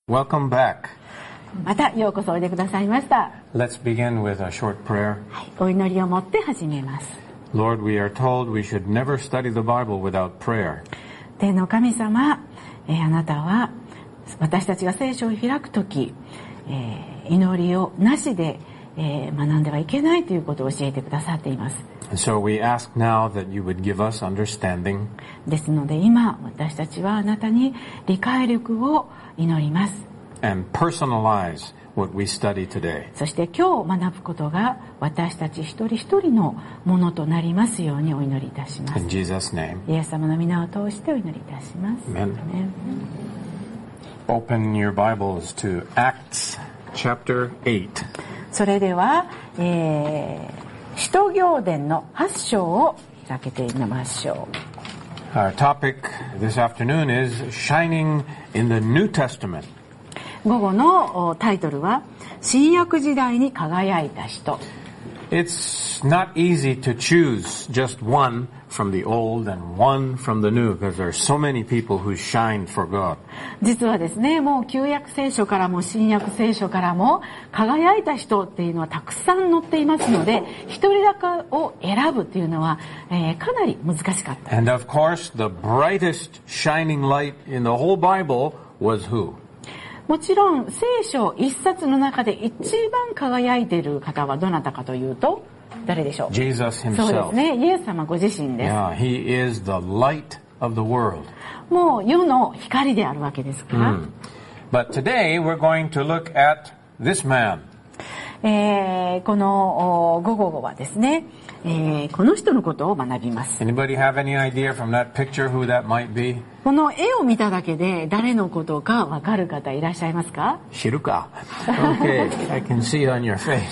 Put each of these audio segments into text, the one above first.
Welcome back. またようこそおいでくださいました。 Let's begin with a short prayer. お祈りを持って始めます。 Lord, we are told we should never study the Bible without prayer. 天の神様、あなたは私たちが聖書を開くとき、祈りをなしで、学んではいけないということを教えてくださっています。 So we ask now that you would give us understanding. ですので今私たちはあなたに理解力を祈ります。 And personalize what we study today. そして今日学ぶことが私たち一人一人のものとなりますようにお祈りいたします。 In Jesus' name. イエス様の皆を通してお祈りいたします。 Amen. Open your Bibles to Acts chapter 8. それでは、使徒行伝の8章を開けてみましょう。 Our topic this afternoon is Shining in the New Testament. 午後のタイトルは新約時代に輝いた人。 It's not easy to choose just one from the old and one from the new because there are so many people who shine for God. 実はですね、もう旧約聖書からも新約聖書からも輝いた人っていうのはたくさん載っていますので、一人だけを選ぶっていうのは、かなり難しかった。 And of course, the brightest shining light in the whole Bible was who? もちろん聖書一冊の中で一番輝いている方はどなたかというと誰でしょう。 Jesus そうで himself. すね、イエス様ご自身です。 Yeah, he is the light of the world. もう世の光であるわけですから、 But today we're going to look at this man. この午後はですね、この人のことを学びます。 Anybody have any idea from that picture who that might be? この絵を見ただけで誰のことかわかる方いらっしゃいますか？ Shiruka. Okay, I can see it on your face.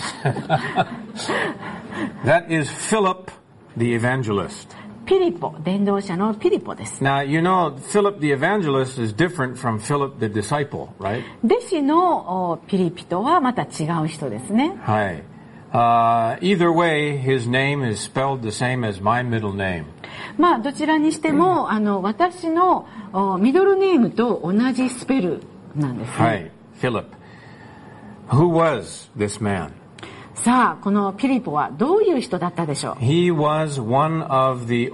That is Philip the evangelist. ピリポ、伝道者のピリポです。 Now, you know, Philip the evangelist is different from Philip the disciple, right? 弟子のピリピとはまた違う人ですね。 Hi. Either way, his name is spelled the same as my middle name. まあどちらにしても私のミドルネームと同じスペルなんですね。 Hi, Philip. Who was this man? さあこのピリポはどういう人だったでしょう。 He was one of the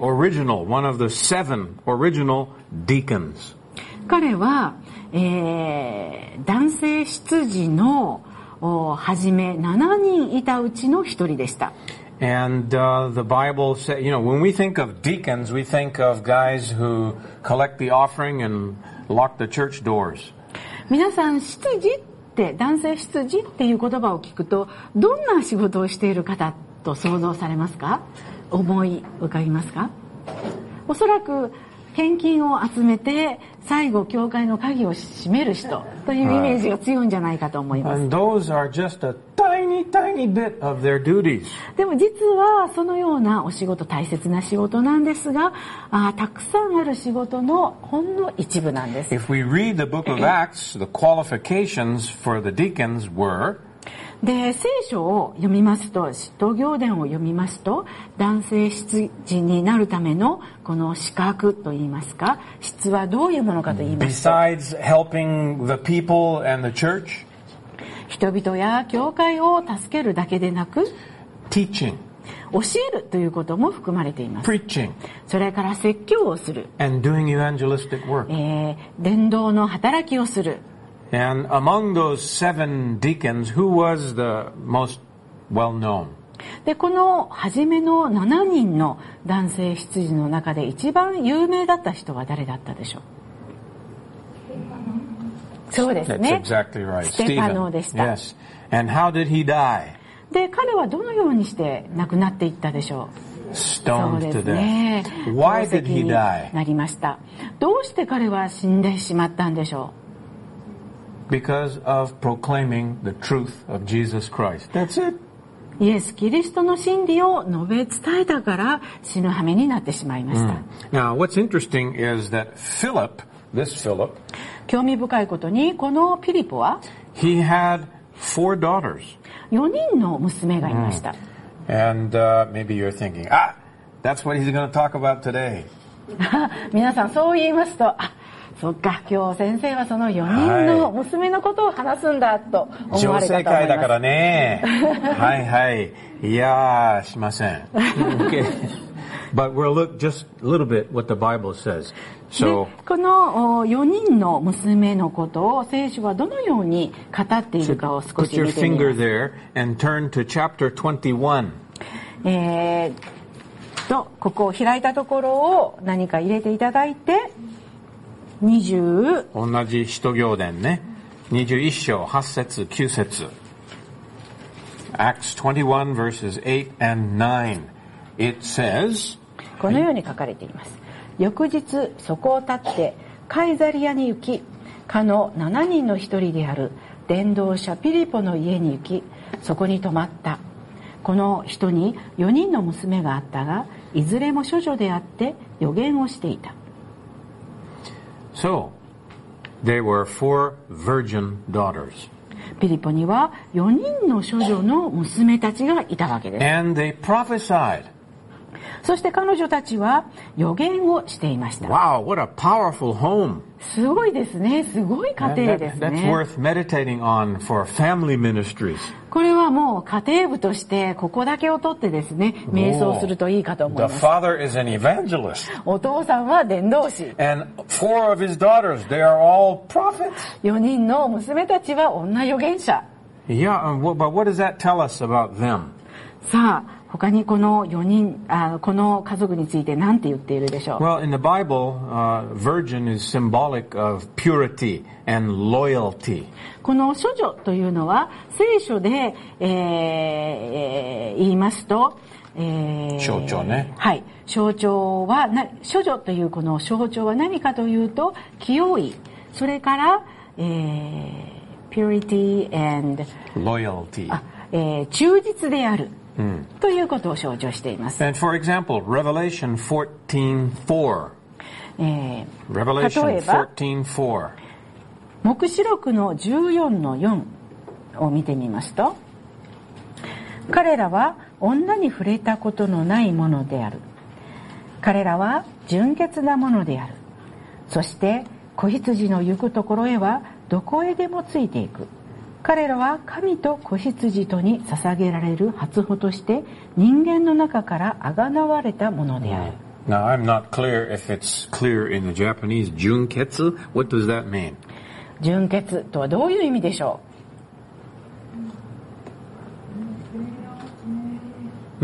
seven original deacons. 彼は、男性執事のはじめ7人いたうちの一人でした。 And the Bible says, you know, when we think of deacons, we think of guys who collect the offering and lock the church doors. 皆さん執事って男性執事っていう言葉を聞くとどんな仕事をしている方と想像されますか？思い浮かびますか？おそらく献金を集めて最後教会の鍵を閉める人というイメージが強いんじゃないかと思います。 And those are just a tiny bit of their duties. でも実はそのようなお仕事大切な仕事なんですが、たくさんある仕事のほんの一部なんです。 If we read the book of Acts, the qualifications for the deacons were で聖書を読みますと、使徒行伝を読みますと、男性執事になるためのこの資格といいますか、質はどういうものかと言いますと、 besides helping the people and the church, 人々や教会を助けるだけでなく、 teaching, 教えるということも含まれています。 preaching, それから説教をする、 and doing evangelistic work. 伝道の働きをする。 And among those 7 deacons, who was the most well known? でこの初めの7人の男性執事の中で一番有名だった人は誰だったでしょう。そうですね。 That's exactly right. ステパノでした。 Yes. And how did he die? で彼はどのようにして亡くなっていったでしょう。そう Stoned で to すね。 death. Why 宝 did 石 he に die? なりました。どうして彼は死んでしまったんでしょ Because of proclaiming the truth of Jesus Christ. That's it. う。イエス・キリストの真理を述べ伝えたから死ぬ羽目になってしまいました。 Now, what's interesting is that this Philip, 興味深いことにこのピリポは he had 4 daughters. 4人の娘がいました。 And maybe you're thinking, that's what he's going to talk about today. 皆さんそう言いますと、 そっか、今日先生はその4人の娘のことを話すんだと思われたと思います。 女性会だからね。はいはい。いやー、しません。Okay. But we'll look just a little bit what the Bible says. So, この4人の娘のことを聖書はどのように語っているかを少し put 見 your てみま finger す。 there and turn to chapter 21. ここを開いたところを何か入れていただいて、20 同じ使徒行伝ね。21章8節9節 Acts 21 verses 8 and 9. It says, このように書かれています。翌日そこを立ってカイザリアに行き、かの7人の一人である伝道者ピリポの家に行き、そこに泊まった。この人に4人の娘があったが、いずれも処女であって預言をしていた。 So, there were 4 virgin daughters. ピリポには4人の処女の娘たちがいたわけです。 And they prophesied. そして彼女たちは預言をしていました。 Wow, what a powerful home. すごいですね。すごい家庭です That's ね。 worth meditating on for family ministries. これはもう家庭部としてここだけを取ってですね、瞑想するといいかと思い The ます。 father is an evangelist. お父さんは伝道師。 And 4 of his daughters, they are all prophets. 4人の娘たちは女預言者。 Yeah, but what does that tell us about them? さあ、他にこの4人、この家族について何て言っているでしょう。 Well, in the Bible, virgin is symbolic of purity and loyalty. この処女というのは聖書で、言いますと、 象徴ね。 はい。象徴は処女というこの象徴は何かというと、清い、それから、purity and Loyalty. 忠実である、ということを象徴しています。 And for example, Revelation 14:4. 例 Revelation えば 14:4. 黙示録の 14:4 を見てみますと、彼らは女に触れたことのないものである。彼らは純潔なものである。そして子羊の行くところへはどこへでもついていく。彼らは神と子羊とに捧げられる初歩として人間の中からあがなわれたものである。 Now, I'm not clear if it's clear in the Japanese. Junketsu? What does that mean? 純潔とはどういう意味でしょう？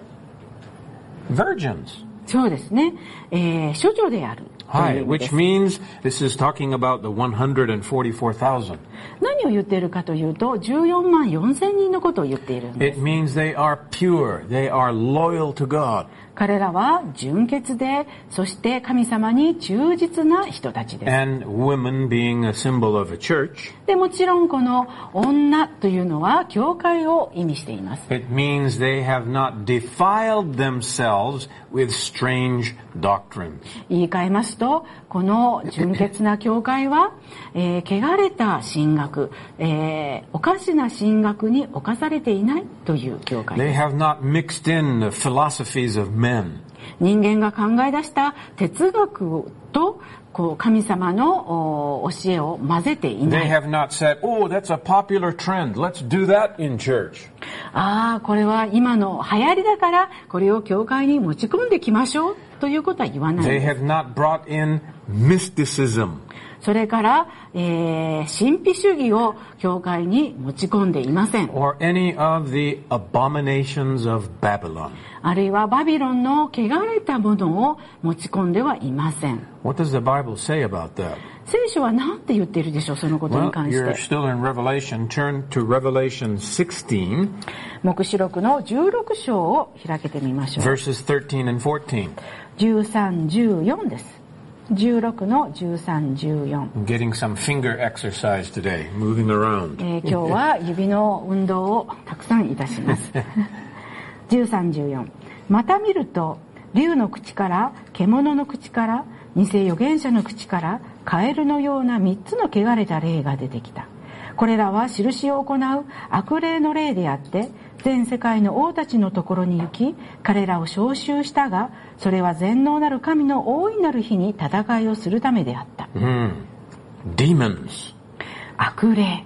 Virgins. そうですね。処女である。 Hi, which means this is talking about the 144,000. 何を言っているかというと、14万4千人のことを言っているんです。 It means they are pure. They are loyal to God. 彼らは純潔で、そして神様に忠実な人たちです。 And women being a symbol of a church, で、もちろんこの女というのは教会を意味しています。 it means they have not defiled themselves with strange doctrines. 言い換えますと、この純潔な教会は、汚れた神学、おかしな神学に侵されていないという教会 They です。 have not mixed in the philosophies of men. 人間が考え出した哲学とこう神様の教えを混ぜていな They い。 have not said, oh, that's a popular trend. Let's do that in church. これは今の流行りだからこれを教会に持ち込んできましょうということは言わない They です have not brought in mysticism. それから、神秘主義を教会に持ち込んでいません。 Or any of the abominations of Babylon. あるいはバビロンの汚れたものを持ち込んではいません。 What does the Bible say about that? 聖書は何て言っているでしょう、そのことに Well, 関し you're て。 still in Revelation. Turn to Revelation 16, 黙示録の16章を開けてみましょう。 verses 13 and 14. 13、14です。16の13、14。 I'm getting some finger exercise today, moving around. 今日は指の運動をたくさんいたします。13、14。また見ると、竜の口から、獣の口から、偽預言者の口から、カエルのような3つの汚れた霊が出てきた。これらは印を行う悪霊の霊であって、 全世界の王たちのところに行き、彼らを召集したが、それは全能なる神の大いなる日に戦いをするためであった。 Demons. 悪霊。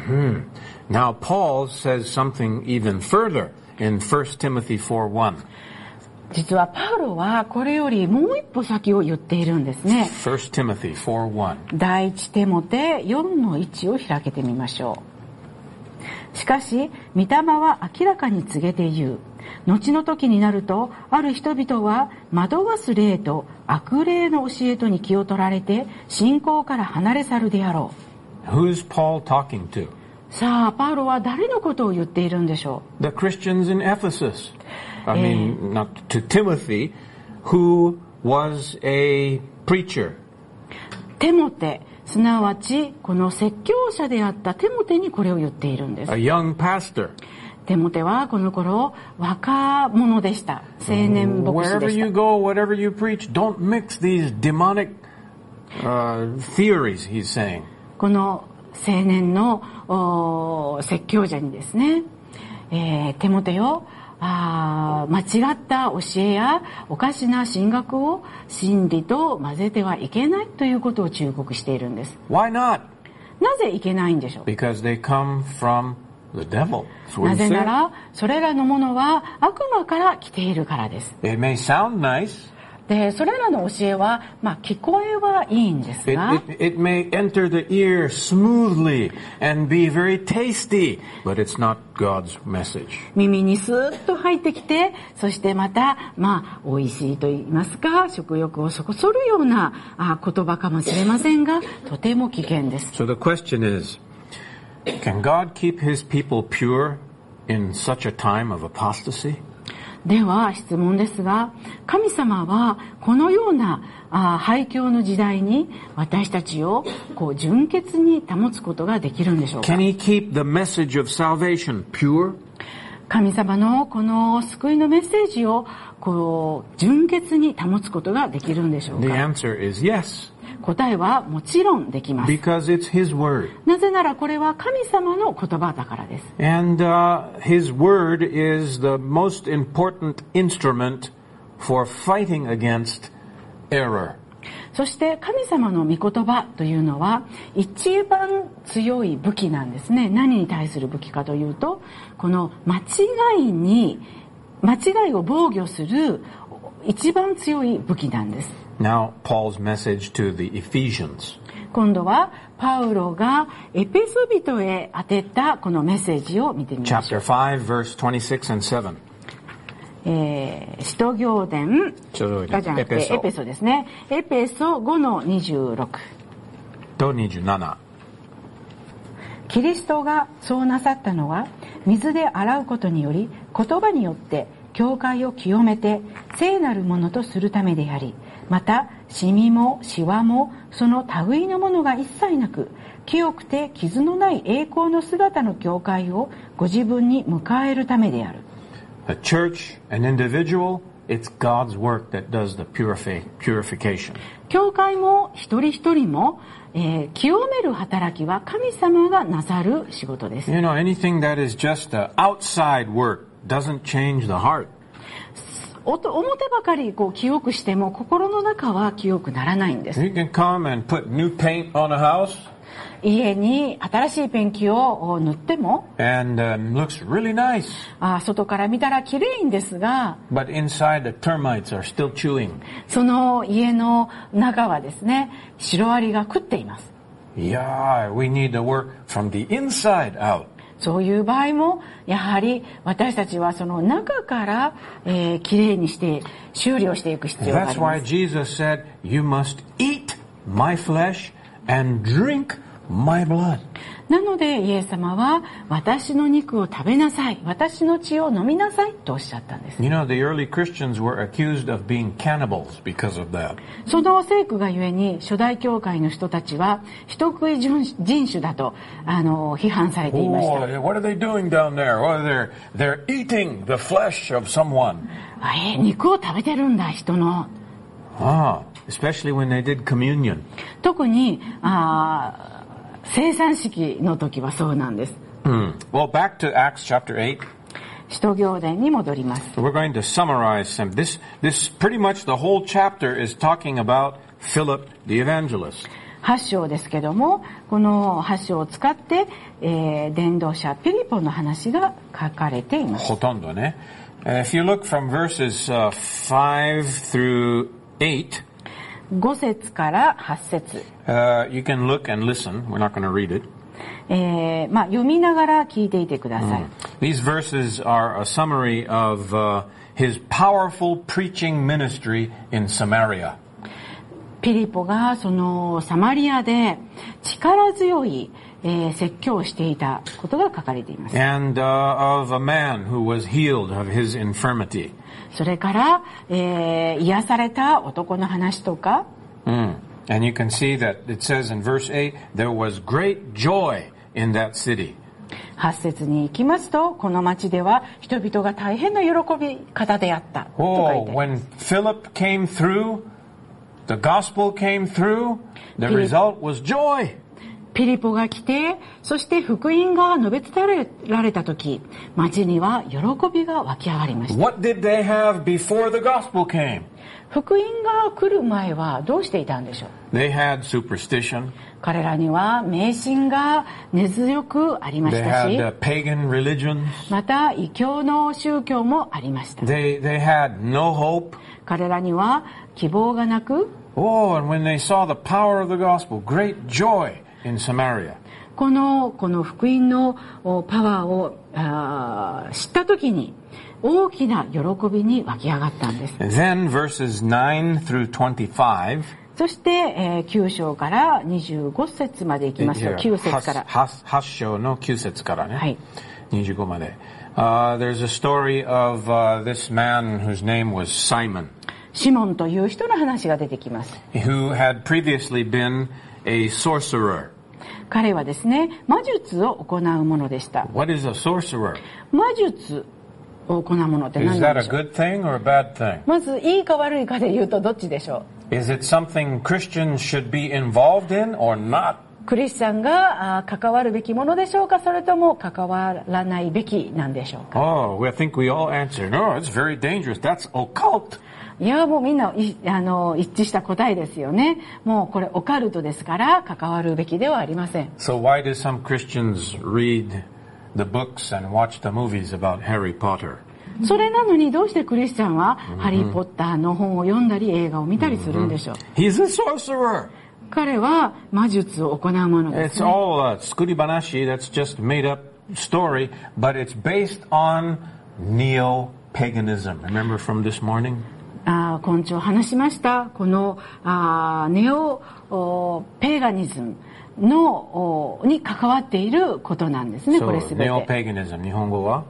Now Paul says something even further in 1 Timothy 4:1. 実はパウロはこれよりもう一歩先を言っているんですね。 1 Timothy 4:1. 第一テモテ 4:1 を開けてみましょう。しかし、御霊は明らかに告げて言う。後の時になると、ある人々は惑わす霊と悪霊の教えとに気を取られて、信仰から離れ去るであろう。Who's Paul talking to? さあ、パウロは誰のことを言っているんでしょう？ The Christians in Ephesus. I mean, not to Timothy, who was a preacher. テモテ、すなわちこの説教者であったテモテにこれを言っているんです。 A young pastor. テモテはこの頃若者でした。青年牧師でした。 Wherever you go, whatever you preach, don't mix these demonic theories, he's saying. この青年の説教者にですね、テモテよ、間違った教えやおかしな神学を真理と混ぜてはいけないということを忠告しているんです。 Why not? なぜいけないんでしょう？ Because they come from the devil. なぜならそれらのものは悪魔から来ているからです。 It may sound nice. で、それらの教えは、聞こえはいいんですが、 it may enter the ear smoothly and be very tasty, but it's not God's message. 耳にスーッと入ってきて、そしてまた、美味しいと言いますか、食欲をそこそるような言葉かもしれませんが、とても危険です。 So the question is, can God keep his people pure in such a time of apostasy? では質問ですが、神様はこのような廃墟の時代に私たちを純潔に保つことができるんでしょうか？ Can he keep the message of salvation pure? 神様のこの救いのメッセージを純潔に保つことができるんでしょうか？ The answer is yes. 答えはもちろんできます。 Because it's his word. なぜならこれは神様の言葉だからです。 And his word is the most important instrument for fighting against error. そして神様の御言葉というのは一番強い武器なんですね。何に対する武器かというと、この間違いを防御する一番強い武器なんです。 Now, Paul's message to the Ephesians. 今度はパウロがエペソ人へ当てたこのメッセージを見てみましょう。 Chapter 5, verse 26 and 7. 使徒行伝がじゃなくてエペソですね。エペソ 5-26 と27。 キリストがそうなさったのは、水で洗うことにより言葉によって教会を清めて聖なるものとするためであり、またシミもシワもその類のものが一切なく、清くて傷のない栄光の姿の教会をご自分に迎えるためである。 A church, an individual, it's God's work that does the purification. 教会も一人一人も、清める働きは神様がなさる仕事です。 You know, anything that is just outside work doesn't change the heart. 表ばかり清くしても心の中は清くならないんです。 You can come and put new paint on a house. 家に新しいペンキを塗っても、 and looks really nice. 外から見たら綺麗んですが、 but inside the termites are still chewing. その家の中はですね、シロアリが食っています。 Yeah, we need to work from the inside out. そういう場合もやはり私たちはその中から、きれいにして修理をしていく必要があります。 That's why Jesus said, "You must eat my flesh and drink my blood." なのでイエス様は私の肉を食べなさい、私の血を飲みなさいとおっしゃったんです。 You know, the early Christians were accused of being cannibals because of that. その聖句がゆえに初代教会の人たちは人食い人種だと批判されていました。 Oh, what are they doing down there? Oh, they're eating the flesh of someone. 肉を食べてるんだ、人の。 Especially when they did communion. 特に生産式の時はそうなんです。 Well, back to Acts chapter 8. 使徒行伝に戻ります。 We're going to summarize some. This pretty much the whole chapter is talking about Philip the evangelist. 8章ですけども、この8章を使って、伝道者ピリポの話が書かれています。 ほとんどね。If you look from verses 5 through 8, 5節から8節、 you can look and listen. We're not going to read it. 読みながら聞いていてください。 These verses are a summary of his powerful preaching ministry in Samaria. ピリポがそのサマリアで力強い、説教をしていたことが書かれています。 And of a man who was healed of his infirmity. それから、癒された男の話とか、 And you can see that it says in verse 8, there was great joy in that city. 8節に行きますと、この町では人々が大変な喜び方であったと書いてあります。 when Philip came through, the gospel came through, the result was joy. ピリポが来て、そして福音が述べ伝えられた時、町には喜びが湧き上がりました。 What did they have before the gospel came? 福音が来る前はどうしていたんでしょう。 They had superstition. 彼らには迷信が根強くありまし They たし、 had pagan religions. また異教の宗教もありました。 They had no hope. 彼らには希望がなく、 Oh, and when they saw the power of the gospel, great joy in Samaria. この福音のパワーを知った時に大きな喜びに湧き上がったんです。 And then verses 9 through 25. そして、9章から25節まで行きますと、9節から。 8章の9節からね。 はい。 25まで。There's a story of this man whose name was Simon, シモンという人の話が出てきます。 who had previously been a sorcerer. 彼はですね、魔術を行うものでした。 What is a sorcerer? 魔術を行うものって何 Is なん that で a しょう。 good thing or a bad thing? まず、いいか悪いかで言うとどっちでしょう。 Is it something Christians should be involved in or not? クリスチャンが関わるべきものでしょうか、それとも関わらないべきなんでしょうか。 Oh, I think we all answer, no, it's very dangerous. That's occult. いや、もうみんな一致した答えですよね。もうこれオカルトですから関わるべきではありません。 So why do some Christians read the books and watch the movies about Harry Potter? それなのにどうしてクリスチャンはハリー・ポッターの本を読んだり映画を見たりするんでしょう。 He's a sorcerer. 彼は魔術を行うものです It's ね。 all tsuribanashi, that's just made up story, but it's based on neo-paganism. Remember from this morning? 今朝話しましたこのネオペーガニズムに関わっていることなんですね。これ So すべて。 neo-paganism, 日本語は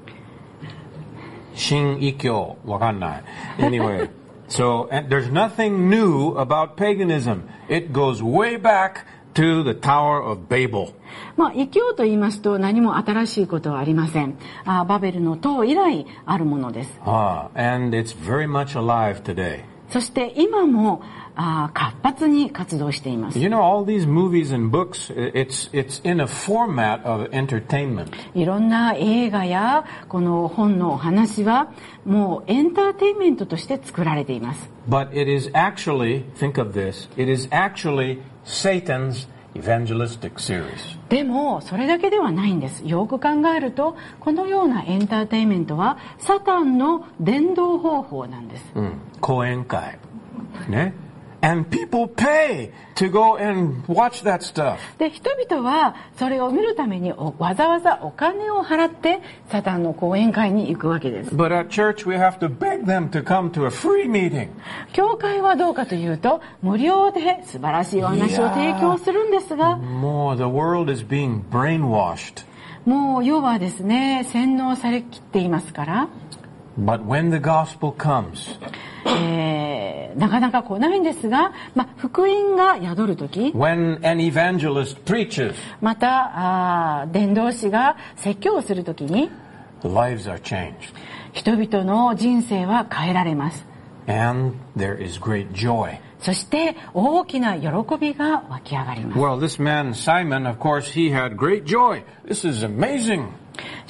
新異教、わかんない。Anyway, so there's nothing new about paganism. It goes way back to the Tower of Babel. 異教と言いますと何も新しいことはありません。バベルの塔以来あるものです。 And it's very much alive today. そして今も活発に活動しています。 You know, all these movies and books, it's in a format of entertainment. いろんな映画やこの本のお話はもうエンターテインメントとして作られています。 But it is actually, think of this, it is actually Satan's evangelistic series. でもそれだけではないんです。よく考えるとこのようなエンターテインメントはサタンの伝道方法なんです。 講演会。ね。And people pay to go and watch that stuff. で、人々はそれを見るためにわざわざお金を払ってサタンの講演会に行くわけです。 But at church we have to beg them to come to a free meeting. 教会はどうかというと無料で素晴らしいお話を提供するんですが、 More, the world is being brainwashed. もう世はですね、洗脳されきっていますから、 But when the gospel comes, なかなか来ないんですが、福音が宿るとき、 when an evangelist preaches, また伝道師が説教をするときに the lives are changed. 人々の人生は変えられます。 And there is great joy. そして大きな喜びが湧き上がります。 Well, this man, Simon, of course, he had great joy. This is amazing.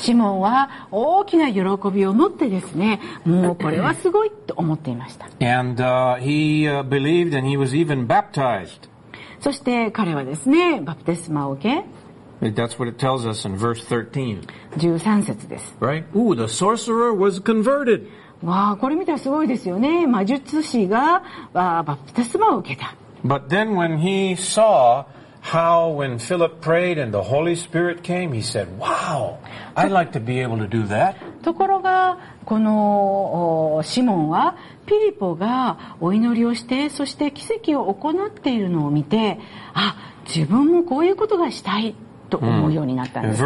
シモンは大きな喜びを持ってですね、もうこれはすごいと思っていました。 And he believed and he was even baptized. そして彼はですね、バプテスマを受け、 That's what it tells us in verse 13. 13節です。 Right? Ooh, the sorcerer was converted. わあ、これ見たらすごいですよね。魔術師がバプテスマを受けた。 But then when he saw how when Philip prayed and the Holy Spirit came, he said, wow, I'd like to be able to do that. ところが、このシモンはピリポがお祈りをして、そして奇跡を行っているのを見て、あ、自分もこういうことがしたいと思うようになったんです。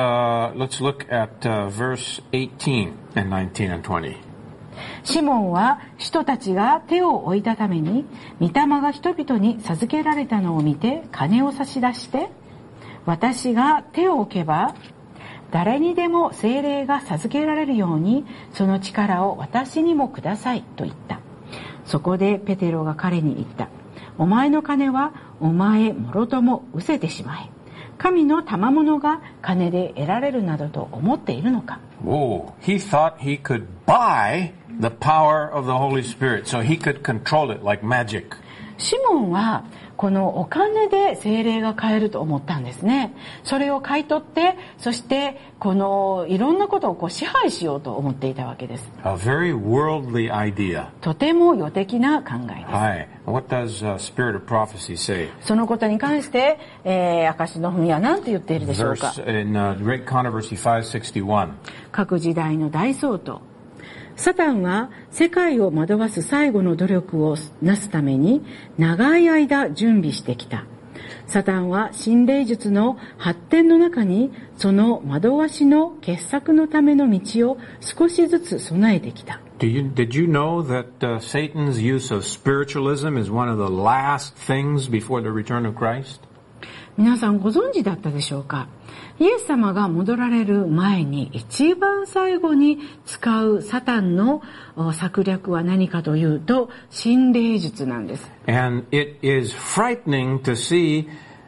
Let's look at verse 18 and 19 and 20. シモンは人たちが手を置いたために、御霊が人々に授けられたのを見て金を差し出して、私が手を置けば誰にでも聖霊が授けられるように、その力を私にもくださいと言った。そこでペテロが彼に言った。お前の金はお前もろとも失せてしまえ。神の賜物が金で得られるなどと思っているのか。 Whoa, he thought he could buy the power of the Holy Spirit, so he could control it like magic. シモンはこのお金で聖霊が買えると思ったんですね。それを買い取って、そしてこのいろんなことを支配しようと思っていたわけです。 A very worldly idea. とても予的な考えです。 はい。What does Spirit of Prophecy say? そのことに関して、証の文は何て言っているでしょうか。 In Great Controversy 561. 各時代の大総統。サタンは世界を惑わす最後の努力をなすために長い間準備してきた。サタンは心霊術の発展の中にその惑わしの傑作のための道を少しずつ備えてきた。 Did you know that Satan's use of spiritualism is one of the last things before the return of Christ? 皆さんご存知だったでしょうか。イエス様が戻られる前に一番最後に使うサタンの策略は何かというと、心霊術なんです。 And it is frightening to see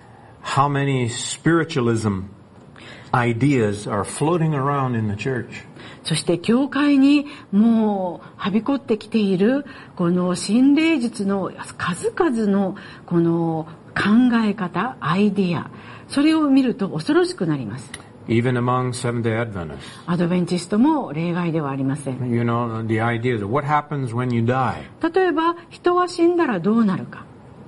how many spiritualism ideas are floating around in the church. そして教会にもうはびこってきているこの心霊術の数々のこの考え方、アイディア、それを見ると恐ろしくなります。 Even among Seventh-day Adventists. アドベンチストも例外ではありません。 You know, the idea is what happens when you die. 例えば、人は死んだらどうなるか。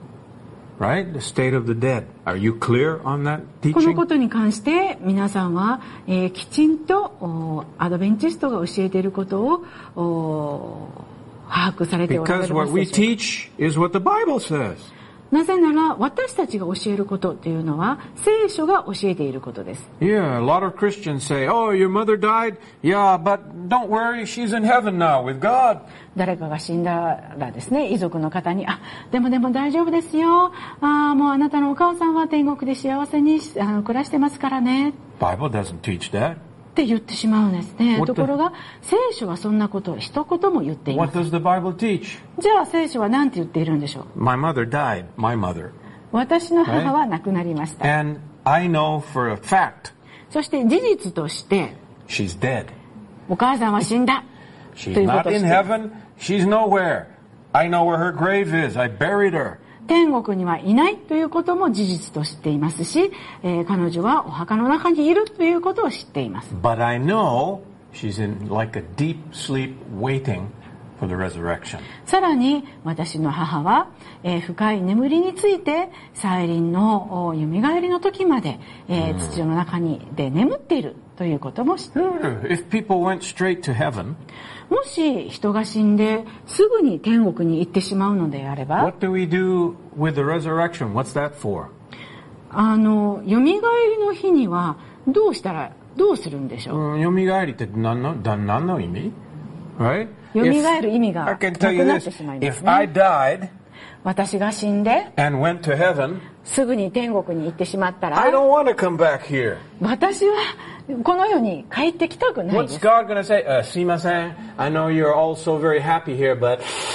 Right? The state of the dead. Are you clear on that この teaching? ことに関して皆さんは、きちんとアドベンチストが教えていることを把握されておられ Because ます what we でしょうか。 teach is what the Bible says. なぜなら私たちが教えることっていうのは聖書が教えていることです。 Yeah, a lot of Christians say, oh, your mother died? Yeah, but don't worry, she's in heaven now with God. 誰かが死んだらですね、遺族の方に、でも大丈夫ですよ。もうあなたのお母さんは天国で幸せに暮らしてますからね。 Bible doesn't teach that. って言ってしまうんですね。ところが聖書はそんなことを一言も言っていま What す。 does the Bible teach? じゃあ聖書は何て言っているんでしょう。 My mother died, my mother. 私の母は亡くなりました。 And I know for a fact そして事実として she's dead. お母さんは死んだ。 She's というこ not とを知 in っている。 heaven. She's nowhere. I know where her grave is. I buried her. 天国にはいないということも事実と知っていますし、彼女はお墓の中にいるということを知っています。 But I know she's in like a deep sleep waiting for the resurrection. さらに私の母は、深い眠りについて再臨の蘇りの時まで、土の中で眠っているということも知っています。 If people went straight to heaven, もし人が死んですぐに天国に行ってしまうのであれば、 what do we do with the resurrection? What's that for? 蘇りの日にはどうするんでしょう。 蘇りって何の意味? Right? 蘇る意味が I な can く tell you なっ this. てしまいます If I ね。 died 私が死んで and went to heaven, すぐに天国に行ってしまったら、 I don't want to come back here. 私はこの世に帰ってきたくないで What's す。 God going to say? すいません. I know you're all so very happy here, but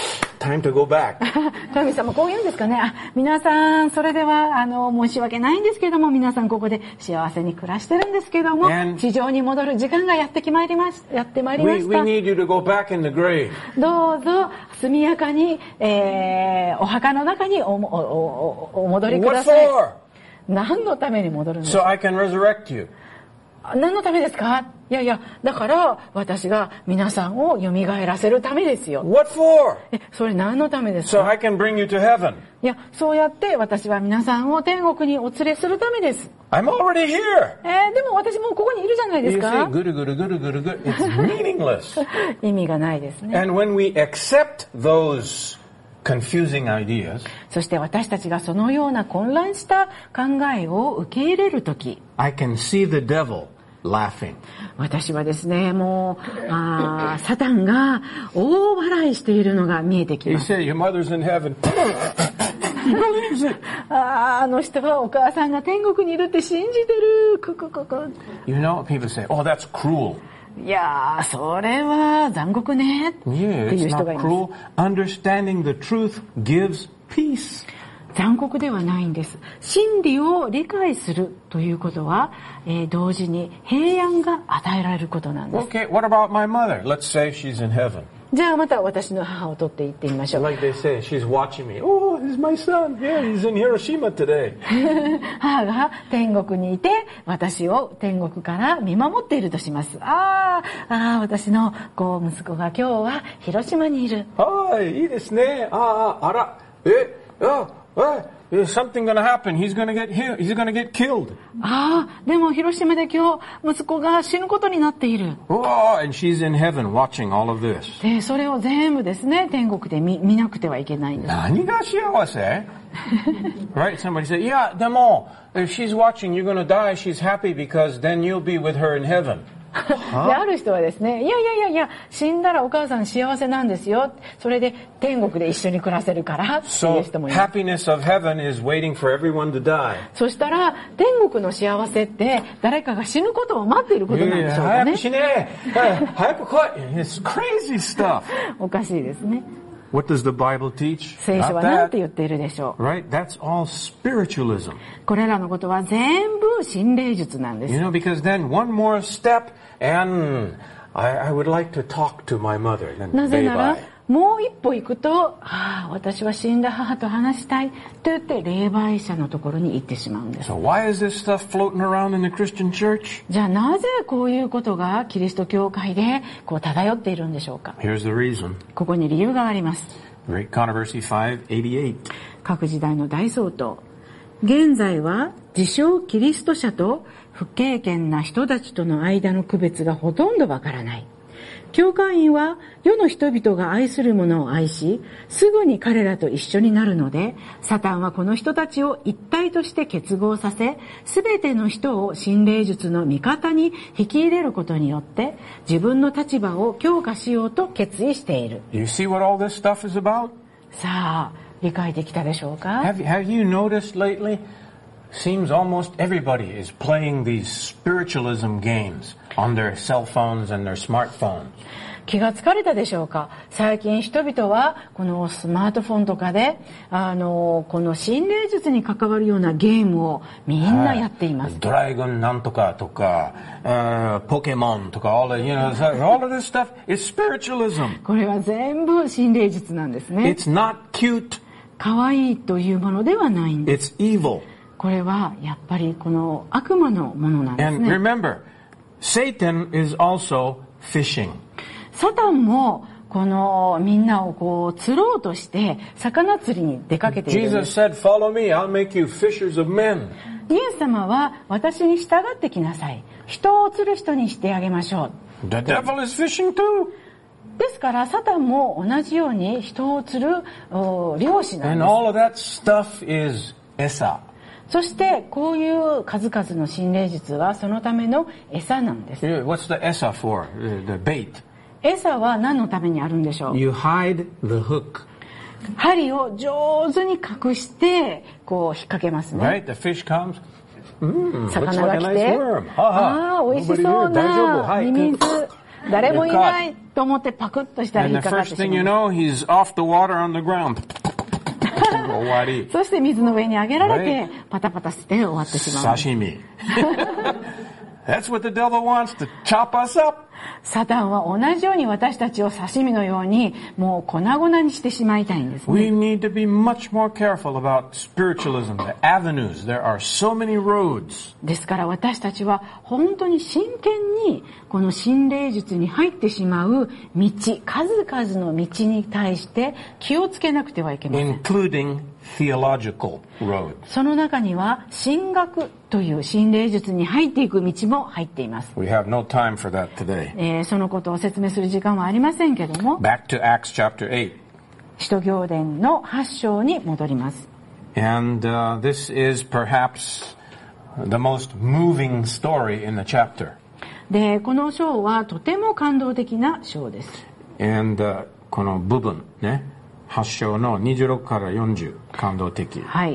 time to go back. 神様こう言うんですかね。皆さん、それでは、申し訳ないんですけども、皆さんここで幸せに暮らしてるんですけども、地上に戻る時間がやってまいりました。 We need you to go back in the grave. どうぞ、速やかに、お墓の中にお戻りください。 What for? 何のために戻るんですか？ So I can resurrect you. 何のためですか？いやいや、だから私が皆さんを蘇らせるためですよ。 What for? それ何のためです So か？ I can bring you to heaven. いや、そうやって私は皆さんを天国にお連れするためです。 I'm already here. でも私もうここにいるじゃないです You か。 see, good. It's meaningless. 意味がないですね。 And when we accept those confusing ideas, そして私たちがそのような混乱した考えを受け入れるとき、 I can see the devil laughing. 私はですね、もうサタンが大笑いしているのが見えてき You ます。 say your mother's in heaven. He believes it. あの人はお母さんが天国にいるって信じてる。 You know, people say, "Oh, that's cruel." いやー、それは残酷ねって Yeah, いう it's 人がい not ます。 cruel. Understanding the truth gives peace. 残酷ではないんです。真理を理解するということは、同時に平安が与えられることなんです。 Okay, what about my mother? Let's say she's in heaven. じゃあまた私の母を取っていってみましょう。 Like they say, she's watching me. Oh, here's my son. Yeah, he's in Hiroshima today. 母が天国にいて私を天国から見守っているとします。私の息子が今日は広島にいる。 はい、いいですね。Something gonna happen. He's gonna get killed. でも広島で今日息子が死ぬことになっている。 Oh, and she's in heaven watching all of this. で、それを全部ですね、天国で見なくてはいけないんです。 何が幸せ? Right? Somebody said, yeah, でも, if she's watching, you're gonna die. She's happy because then you'll be with her in heaven. で、ある人はですね、いや、死んだらお母さん幸せなんですよ。それで天国で一緒に暮らせるからっていう So, 人もいます。 happiness of heaven is waiting for everyone to die. そしたら、天国の幸せって誰かが死ぬことを待っていることなんでしょうかね。 早く死ね。早く来い。It's crazy stuff. おかしいですね。 What does the Bible teach? 聖書は Not 何 that. て言っているでしょう。 Right? That's all spiritualism. これらのことは全部心霊術なんです。 You know, because then one more step and I would like to talk to my mother. Then なぜなら bye-bye. もう一歩行くと、私は死んだ母と話したいと言って霊媒者のところに行ってしまうんです。 So why is this stuff floating around in the Christian church? じゃあなぜこういうことがキリスト教会で漂っているんでしょうか。 Here's the reason. ここに理由があります。 Great Controversy 588. 各時代の大総統。現在は自称キリスト者と不経験な人たちとの間の区別がほとんどわからない。教会員は世の人々が愛するものを愛し、すぐに彼らと一緒になるので、サタンはこの人たちを一体として結合させ、すべての人を心霊術の味方に引き入れることによって、自分の立場を強化しようと決意している。 You see what all this stuff is about? さあ、理解できたでしょうか？ Have you noticed lately? Seems almost everybody is playing these spiritualism games on their cell phones and their smartphones. 気がつかれたでしょうか？最近人々はこのスマートフォンとかでこの心霊術に関わるようなゲームをみんなやっています。 ドラゴンなんとかとか、ポケモンとか、all of this stuff is spiritualism. これは全部心霊術なんですね。 It's not cute. 可愛いというものではないんです。 It's evil. これはやっぱりこの悪魔のものなんです And ね。 remember, Satan is also fishing. サタンもこのみんなを釣ろうとして魚釣りに出かけているんです。 Jesus said, "Follow me, I'll make you fishers of men." イエス様は私に従ってきなさい。人を釣る人にしてあげましょう。 The devil is fishing too. ですからサタンも同じように人を釣る漁師なん And です。 all of that stuff is esa. そしてこういう数々の心霊術はそのための餌なんです。 What's the esa for? The bait. 餌は何のためにあるんでしょう？ You hide the hook. 針を上手に隠してこう引っ掛けますね。 Right? The fish comes. Looks 魚が like a 来 nice て、 worm. 美味しそう Nobody here. 大丈夫。 なミミズ。 誰もいないと思ってパクッとしたら And 引っ the かかって first し thing ま you う。 know, he's off the water on the ground. 終わり。 そして水の上に上げられて Right. パタパタして終わってしまう。 Sashimi. That's what the devil wants, to chop us up. サタンは同じように私たちを刺身のようにもう粉々にしてしまいたいんですね。 We need to be much more careful about spiritualism, the avenues. There are so many roads. ですから私たちは本当に真剣にこの心霊術に入ってしまう道、数々の道に対して気をつけなくてはいけません。 including theological roads. その中には神学という心霊術に入っていく道も入っています。 We have no time for that today. そのことを説明する時間はありませんけども、 Back to Acts chapter 8. 使徒行伝の8章に戻ります。 And this is perhaps the most moving story in the chapter. で、この章はとても感動的な章です。 And この部分ね、8章の26から40、感動的。 はい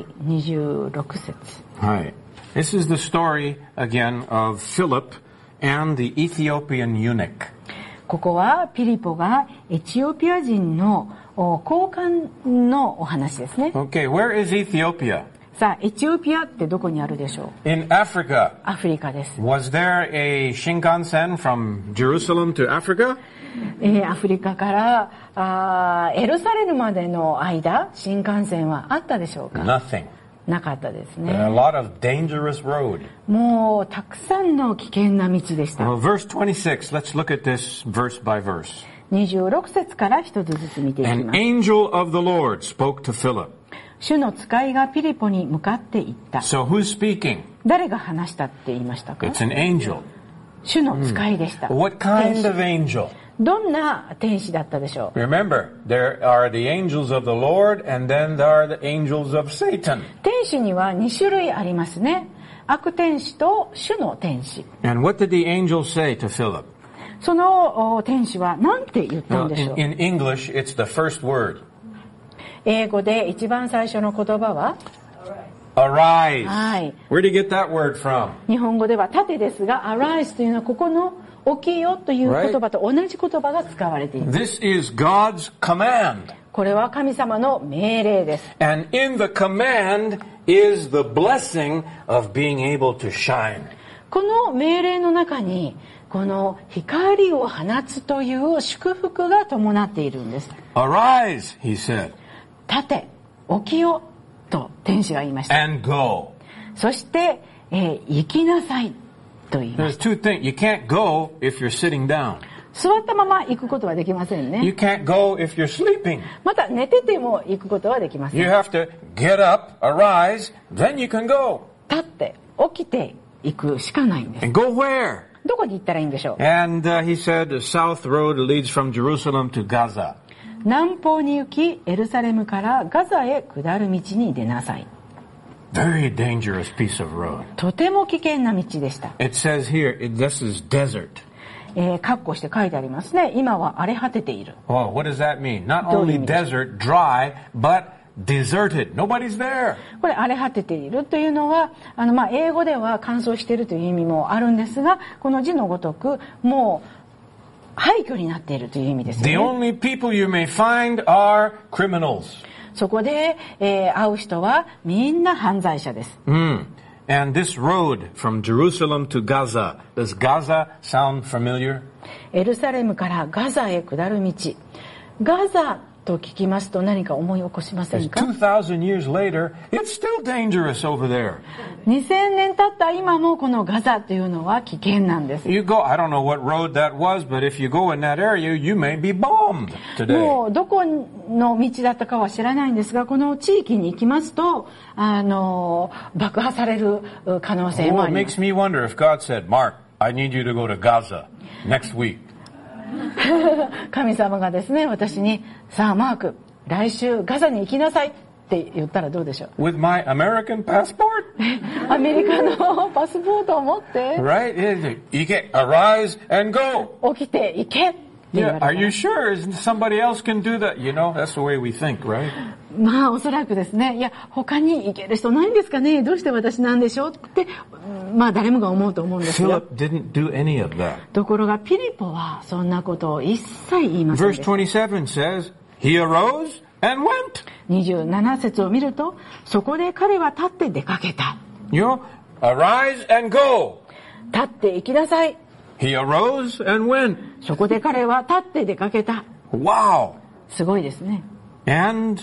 、26節。 はい。This is the story again of Philip and the Ethiopian eunuch. ここはピリポがエチオピア人の高官のお話ですね。 Okay, where is Ethiopia? さあ、エチオピアってどこにあるでしょう？ In Africa. アフリカです。 Was there a Shinkansen from Jerusalem to Africa? アフリカからエルサレムまでの間、新幹線はあったでしょうか？ Nothing. なかったです A ね。 lot of dangerous road. もうたくさんの危険な道でした。 Well, verse 26, let's look at this verse by verse. 26節から一つずつ見ていき An ます。 angel of the Lord spoke to Philip. 主の使いがピリポに向かって言った。 So who's speaking? 誰が話したって言いましたか？ It's an angel. 主の使いでした。 What kind of angel? どんな天使だったでしょう？ Remember, there are the angels of the Lord and then there are the angels of Satan. 天使には2種類ありますね。悪天使と主の天使。 And what did the angel say to Philip? その天使は何て言ったん Well, でしょう？ in English, it's the first word. 英語で一番最初の言葉は Arise. はい。 Where do you get that word from? 日本語では盾ですが arise というのはここの起きよという言葉と同じ言葉が使われています。 This is God's command. これは神様の命令です。 And in the command is the blessing of being able to shine. この命令の中にこの光を放つという祝福が伴っているんです。 Arise, he said, 立て、起きよと天使が言いました。 and go. そして、行きなさいと言いまし There's た。 two things. You can't go if you're sitting down. 座ったまま行くことはできません You ね。 can't go if you're sleeping. また寝てても行くことはできませ You ん。 have to get up, arise, then you can go. 立って起きて行くしかないんです。 And go where? どこに行ったらいいんでしょう？ And he said the south road leads from Jerusalem to Gaza. 南方に行きエルサレムからガザへ下る道に出なさい。 Very dangerous piece of road. とても危険な道でした。 It says here, this is desert. 括弧して書いてありますね。今は荒れ果てている。 Oh, what does that mean? Not どういう only 意味ですか？ desert, dry, but deserted. Nobody's there. これ荒れ果てているというのは英語では乾燥しているという意味もあるんですが、この字のごとくもう廃墟になっているという意味です The ね。 only people you may find are criminals. そこで、会う人はみんな犯罪者です。 And this road from Jerusalem to Gaza, does Gaza sound familiar? エルサレムからガザへ下る道。ガザと聞きますと何か思い起こしません Because か？ 2,000 years later, it's still dangerous over there. 2000年経った今もこのガザというのは危険なんです。 You go, I don't know what road that was, but if you go in that area, you may be bombed today. もうどこの道だったかは知らないんですが、この地域に行きますと爆破される可能性も Oh, あ it ります makes me wonder if God said, Mark, I need you to go to Gaza next week. 神様がですね、私にさあマーク来週ガザに行きなさいって言ったらどうでしょう？ With my American passport? アメリカのパスポートを持って Right? Arise and go. 起きて行けって言わ Yeah, れた are you sure? Somebody else can do that? You know, that's the way we think, right? まあおそらくですね、いや他に行ける人ないんですかね、どうして私なんでしょうって、まあ誰もが思うと思うんですよ。 Philip didn't do any of that. ところがピリポはそんなことを一切言いませんで Verse した。 27 says, he arose and went. 27節を見ると、そこで彼は立って出かけた。 You know, arise and go. 立って行きなさい。 He arose and went. そこで彼は立って出かけた。 Wow. すごいですね。 And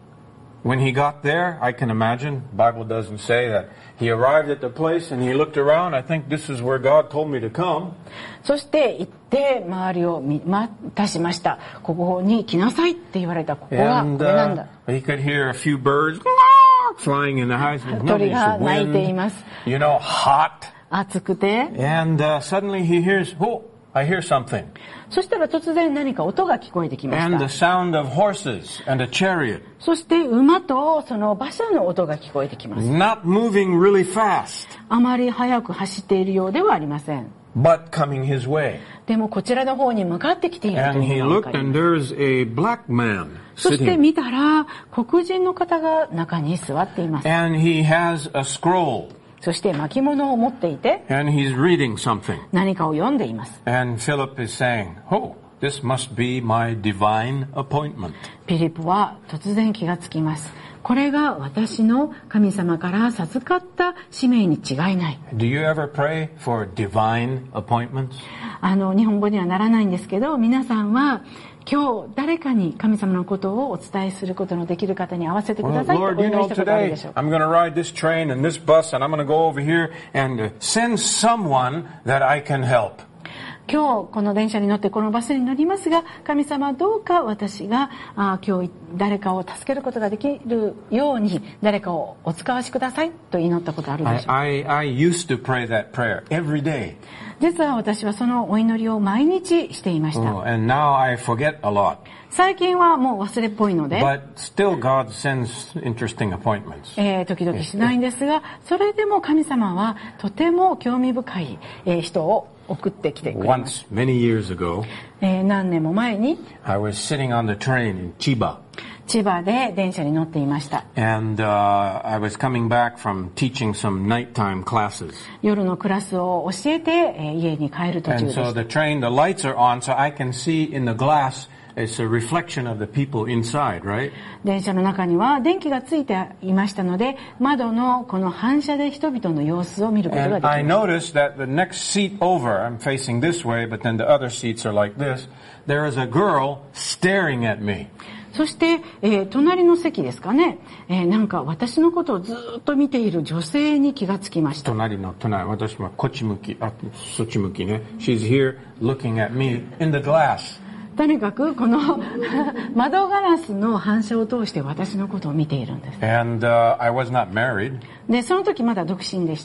when he got there, I can imagine, the Bible doesn't say that he arrived at the place and he looked around. I think this is where God told me to come. そして行って周りを見渡しました。ここに来なさいって言われた。ここはこ And れなんだ。 he could hear a few birds flying in the heights. 鳥が鳴いています。 You know, hot. 暑くて。 And suddenly he hears, oh, I hear something. そしたら突然何か音が聞こえてきまし And た。 the sound of horses and a chariot. そして馬とその馬車の音が聞こえてきます。 Not moving really fast, あまり速く走っているようではありません。 but coming his way. でもこちらの方に向かってきていると And い he うのがわか looked りま and す。 there's a black man そして sitting. 見たら黒人の方が中に座っています。 And he has a scroll. そして巻物を持っていて And he's reading something. 何かを読んでいます。 And Philip is saying, oh, this must be my divine appointment. ピリポは突然気がつきます。これが私の神様から授かった使命に違いない。 Do you ever pray for divine appointments? 日本語にはならないんですけど、皆さんは今日誰かに神様のことをお伝えすることのできる方に合わせてく Well, ださいとお Lord, you 祈り know, したことある today でしょうか。 I'm going to ride this train and this bus and I'm going to go over here and send someone that I can help. 今日この電車に乗ってこのバスに乗りますが、神様どうか私が今日誰かを助けることができるように誰かをお使わしくださいと祈ったことあるでしょう。 I used to pray that prayer every day. 実は私はそのお祈りを毎日していました。 Oh, and now I forget a lot. 最近はもう忘れっぽいので、 But still God sends interesting appointments. 時々しないんですが、それでも神様はとても興味深い人を送ってきてくれます。 Once, many years ago, 何年も前に I was sitting on the train in Chiba. 千葉で電車に乗っていました。 And I was coming back from teaching some nighttime classes. 夜のクラスを教えて、家に帰る途中 And でし so た。 the train, the lights are on, so I can see in the glass, it's a reflection of the people inside, right? 電車の中には電気がついていましたので、窓のこの反射で人々の様子を見ることがで And きま I した。 noticed that the next seat over, I'm facing this way, but then the other seats are like this. There is a girl staring at me. そして、隣の席ですかね、なんか私のことをずっと見ている女性に気がつきました。 隣の隣、私もこっち向き、そっち向きね。She's here looking at me in the glass. とにかくこの窓ガラスの反射を通して私のことを見ているんです。 And I was not married. で、その時まだ独身でした。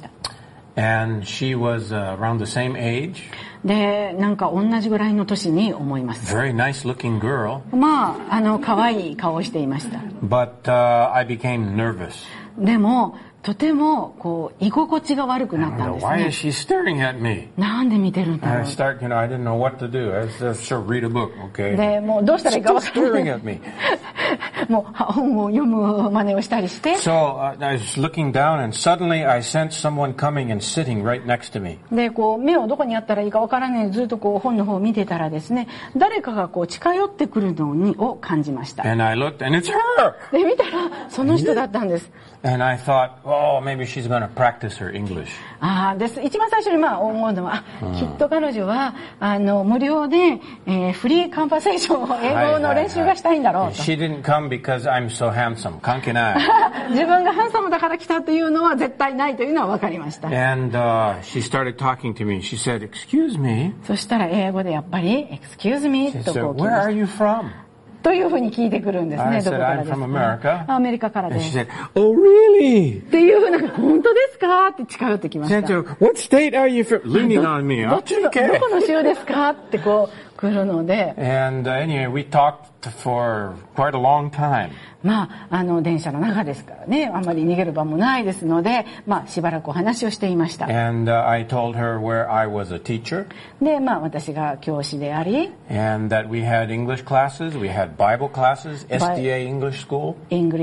And she was around the same age. で、なんか同じぐらいの年に思います。 Very nice looking girl. まあ、可愛い顔をしていました。 But I became nervous. でも、とても、居心地が悪くなったんです Why ね。 is she staring at me? なんで見てるんだ And ろ I う。 start, I didn't know what to do. I said, sure, read a book, okay? で、もうどうしたらいいか Still 分からな staring い。 at me. もう本を読む真似をしたりして。 So I was looking down and suddenly I sensed someone coming and sitting right next to me. で、目をどこにやったらいいか分からない。ずっと本の方を見てたらですね、誰かが近寄ってくるのを感じました。 And I looked and it's her! で、見たら、その人だったんです。 And I thought, oh, maybe she's going to practice her English. です。一番最初に思うのは、きっと彼女は、無料で、フリーカンパセーションを英語の練習がしたいんだろうと。 She didn't come because I'm so handsome. 関係ない。 自分がハンサムだから来たというのは絶対ないというのは分かりました。 And she started talking to me. She said, excuse me. そしたら英語でやっぱり、excuse me She と said, 聞き where ま are し you from? た。というふうに聞いてくるんです I ね。ど said, こから I'm です from か？ America. アメリカからで And she す。 said, oh, really? っていうふうな、本当ですかって近寄ってきました。 Said, what state are you from? Leaning on me. どこの州ですかって来るので。 And anyway, we talked for quite a long time. 電車の中ですからね、あんまり逃げる場もないですので、しばらくお話をしていました。 And I told her where I was a teacher. で、私が教師であり、 And that we had English classes, we had Bible classes, SDA English School.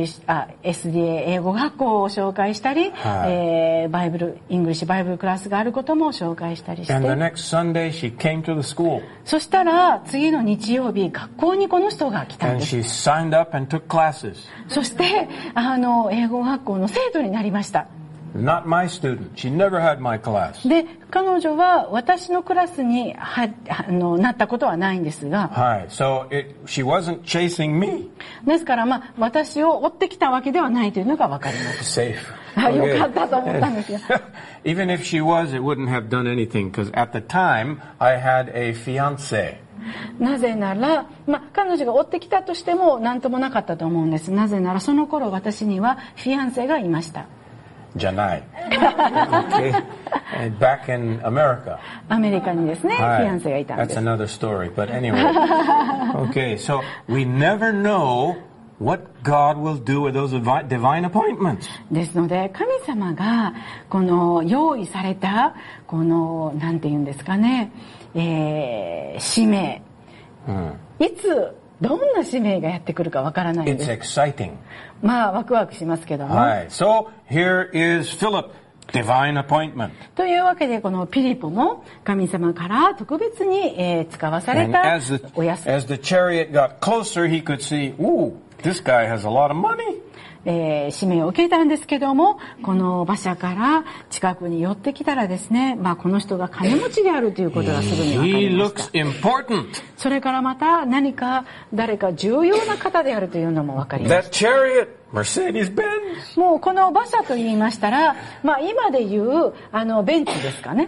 SDA 英語学校を紹介したり、イングリッシュバイブルクラスがあることも紹介したりして。 And the next Sunday she came to the school. そしたら次の日曜日、学校にこの人が来たん And です。 she signed up and took classes. そして、英語学校の生徒になりました。 Not my student. She never had my class. で、彼女は私のクラスになったことはないんですが、 So she wasn't chasing me. ですから私を追ってきたわけではないというのがわかります。 Safe. よかったと思ったんですよ。 Even if she was, it wouldn't have done anything because at the time I had a fiancé. なぜなら、彼女が追ってきたとしても何ともなかったと思うんです。なぜならその頃私にはフィアンセがいました。 じゃない。Okay. Back in America. アメリカにですね、フィアンセがいたんです。 That's another story. But anyway. Okay, so we never know what God will do with those divine appointments. ですので、神様がこの用意されたこのなんて言うんですかね、使命、いつどんな使命がやってくるかわからないんです。 It's exciting. ワクワクしますけども。 So here is Philip, divine appointment. というわけでこのピリポも神様から特別に、使わされたお休み。 As the chariot got closer, he could see, ooh, this guy has a lot of money. 使命を受けたんですけども、この馬車から近くに寄ってきたらですね、この人が金持ちであるということがすぐに分かりました。 He looks important. それからまた誰か重要な方であるというのも分かりました。 That chariot, Mercedes-Benz. もうこの馬車と言いましたら、今で言うベンツですかね。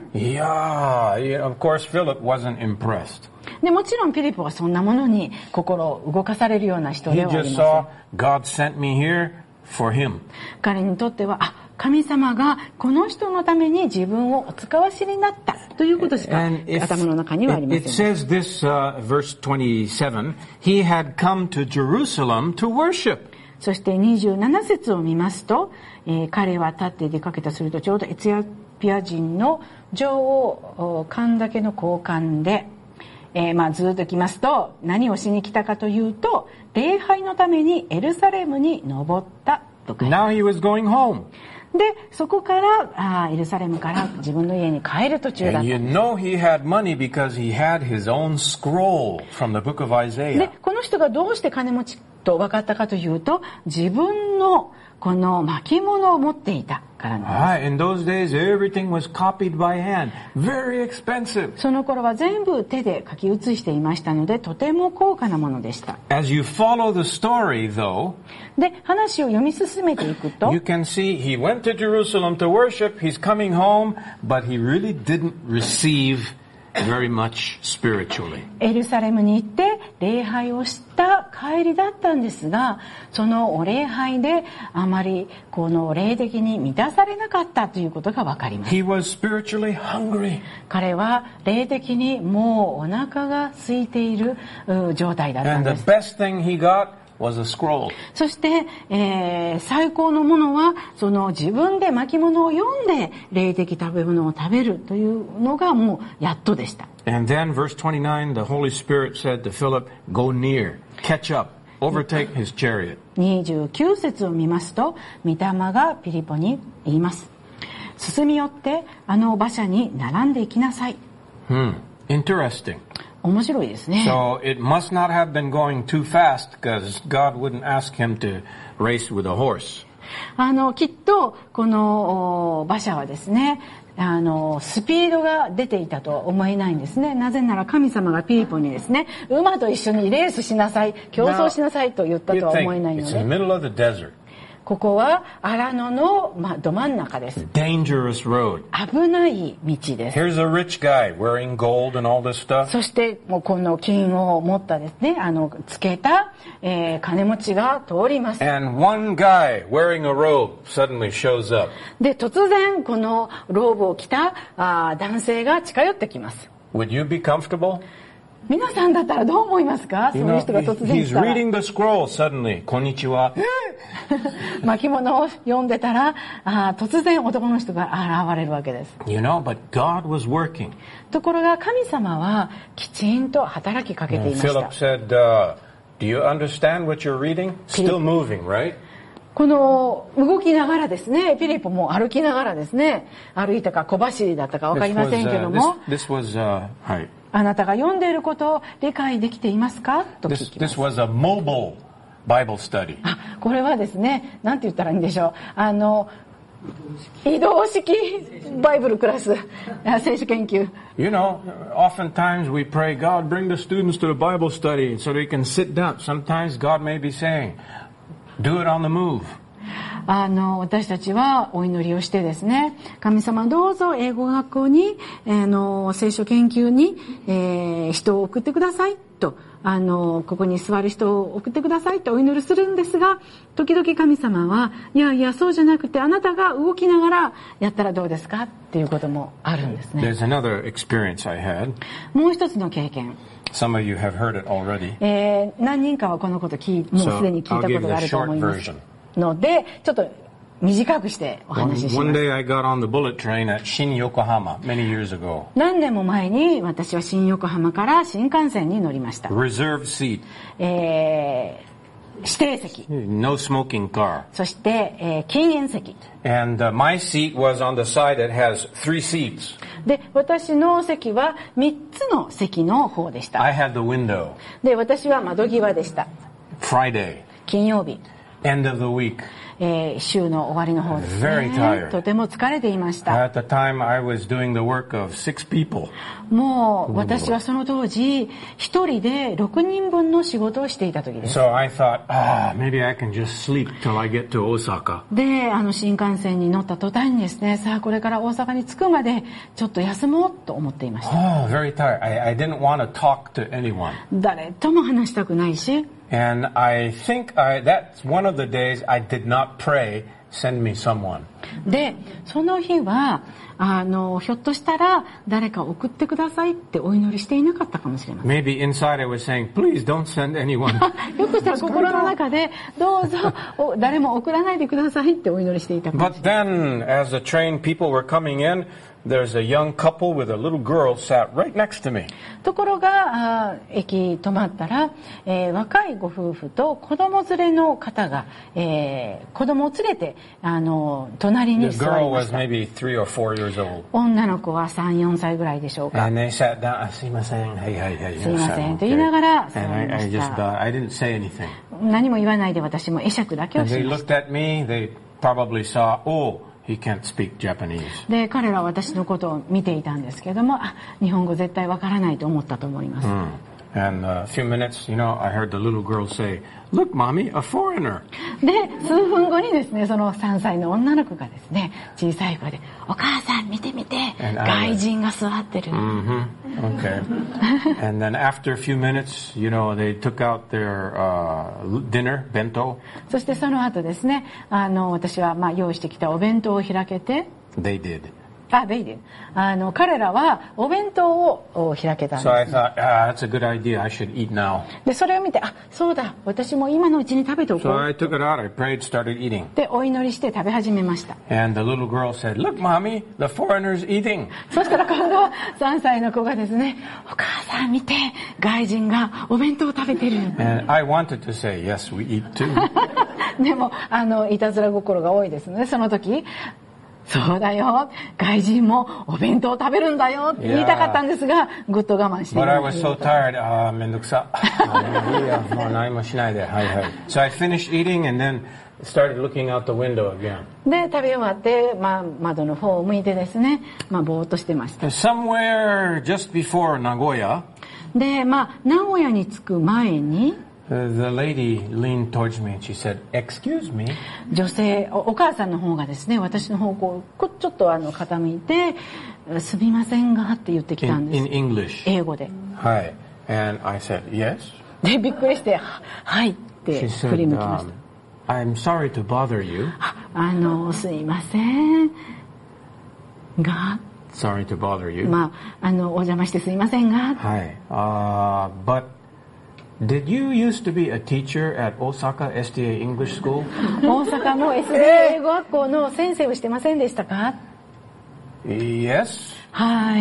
Yeah, of course Philip wasn't impressed. でもちろんピリポはそんなものに心を動かされるような人ではありません。 He just saw God sent me here for him. 彼にとっては神様がこの人のために自分をお使わしになったということしか頭の中にはありません。 It says this, verse 27, he had come to Jerusalem to worship. そして27節を見ますと、彼は立って出かけたするとちょうどエチオピア人の女王カンダケの交換で、ずっと来ますと何をしに来たかというと礼拝のためにエルサレムに登ったと書いてある。 Now he was going home. でそこからエルサレムから自分の家に帰る途中だった。 And you know he had money because he had his own scroll from the book of Isaiah. でこの人がどうして金持ちと分かったかというと自分のこの巻物を持っていたからなんです。 In those days, everything was copied by hand. Very expensive. その頃は全部手で書き写していましたので、とても高価なものでした。 As you follow the story, though, で、話を読み進めていくと、 you can see he went to Jerusalem to worship. He's coming home, but he really didn't receive very much spiritually. エルサレムに行って礼拝をした帰りだったんですが、そのお礼拝であまりこの霊的に満たされなかったということがわかります。 He was spiritually hungry. 彼は霊的にもうお腹が空いている状態だったん And で the す。 best thing he got was a scroll. そして、最高のものはその自分で巻物を読んで霊的食べ物を食べるというのがもうやっとでした。 And then verse 29, the Holy Spirit said to Philip, go near, catch up, overtake his chariot. 29節を見ますと、御霊がピリポに言います。進み寄ってあの馬車に並んで行きなさい。 Interesting. 面白いですね。 So it must not have been going too fast because God wouldn't ask him to race with a horse. きっとこの馬車はですね、スピードが出ていたとは思えないんですね。なぜなら神様がピリポにですね、馬と一緒にレースしなさい、競争しなさいと言ったとは思えないの It's in the で、 middle of the desert. ここは荒野の、ど真ん中です。 Dangerous road. 危ない道です。 Here's a rich guy wearing gold and all this stuff. そしてもうこの金を持ったですね、つけた、金持ちが通ります。 And one guy wearing a robe suddenly shows up. で、突然このローブを着た男性が近寄ってきます。 Would you be comfortable? 皆さんだったらどう思いますか？そういう人が突然来たら。 He's reading the scroll suddenly. こんにちは。 巻物を読んでたら、突然男の人が現れるわけです。 You know, but God was working. ところが神様はきちんと働きかけていました。 Philip said, do you understand what you're reading? Still moving, right? この動きながらですね、フィリポも歩きながらですね、歩いたか小走りだったか分かりませんけども、あなたが読んでいることを理解できていますかと聞きます。 This was a mobile Bible study. これはですね、なんて言ったらいいんでしょう。移動式バイブルクラス、聖書研究。 You know, oftentimes we pray, God, bring the students to the Bible study so they can sit down. Sometimes God may be saying, do it on the move. 私たちはお祈りをしてですね、神様どうぞ英語学校に、聖書研究に、人を送ってくださいと、ここに座る人を送ってくださいとお祈りするんですが、時々神様は、いやいやそうじゃなくてあなたが動きながらやったらどうですかっていうこともあるんですね。 There's another experience I had. もう一つの経験。 Some of you have heard it already. 何人かはこのこともうすでに聞いたことがあると思います。ので、ちょっと短くしてお話しします。 One day I got on the bullet train at Shin Yokohama many years ago. 何年も前に私は新横浜から新幹線に乗りました。 Reserved seat. 指定席。 No smoking car. そして、禁煙席。 And my seat was on the side that has 3 seats. で、私の席は3つの席の方でした。 I had the window. で、私は窓際でした。 Friday. 金曜日。 End of the week. 週の終わりの方ですね。 Very tired. とても疲れていました。 At the time I was doing the work of 6 people. もう私はその当時一人で6人分の仕事をしていた時です。 So I thought, maybe I can just sleep till I get to Osaka. で、新幹線に乗った途端にですね、さあこれから大阪に着くまでちょっと休もうと思っていました。 Very tired. I didn't want to talk to anyone. 誰とも話したくないし。 And I think that's one of the days I did not pray, send me someone. で、その日はひょっとしたら誰か送ってくださいってお祈りしていなかったかもしれません。 Maybe inside I was saying, please don't send anyone. ひょっとしたら心の中でどうぞ誰も送らないでくださいってお祈りしていたかもしれない。 But then, as the train people were coming in, there's a young couple with a little girl sat right next to me. ところが駅止まったら、若いご夫婦と子供連れの方が、子供を連れて隣に座りました。 The girl was maybe 3 or 4 years old. 女の子は3、4歳ぐらいでしょうか。 And they sat down. すいません、はいはいはい。 すいませんと言いながら座りま And した。 I didn't say anything. 何も言わないで私も会釈だけをし And ま they し looked た。 at me. They probably saw, he can't speak Japanese. で、彼らは私のことを見ていたんですけども、日本語絶対わからないと思ったと思います。 And a few minutes, I heard the little girl say, "Look, mommy, a foreigner." で、数分後にですね、その3歳の女の子がですね、小さい声で、お母さん見て見て、外人が座ってる。 Okay. And then after a few minutes, they took out their dinner, bento. そしてその後ですね、私は用意してきたお弁当を開けて、 They did. They did. 彼らはお弁当を開けたんです、ね。 So I thought, that's a good idea. I should eat now. で、それを見て、そうだ、私も今のうちに食べておこう。 So I took it out. I prayed, started eating. で、お祈りして食べ始めました。 And the little girl said, "Look, mommy, the foreigner's eating." そしたら今度は3歳の子がですね、お母さん見て、外人がお弁当を食べてる。 And I wanted to say, yes, we eat too. でも、いたずら心が多いですね、その時。そうだよ、外人もお弁当を食べるんだよって言いたかったんですが、ぐっと我慢していました。 But I was so tired. めんどくさ。いいや、もう何もしないで。はいはい。So I finished eating and then started looking out the window again. で、食べ終わって、窓の方を向いてですね、ぼーっとしてました。 Somewhere just before Nagoya. で、名古屋に着く前に、 The lady leaned towards me and she said, "Excuse me." 女性、お母さんの方がですね、私の方向ちょっと傾いて、すみませんがって言ってきたんです。 In English. 英語で。 はい。And I said, "Yes." で、びっくりして、はいって振り向きました。 I'm sorry to bother you. すいませんが、 Sorry to bother you. お邪魔してすいませんが。 はい。But did you used to be a teacher at Osaka SDA English School? 大阪の SDA 英語学校の先生をしてませんでしたか？ Yes. はい。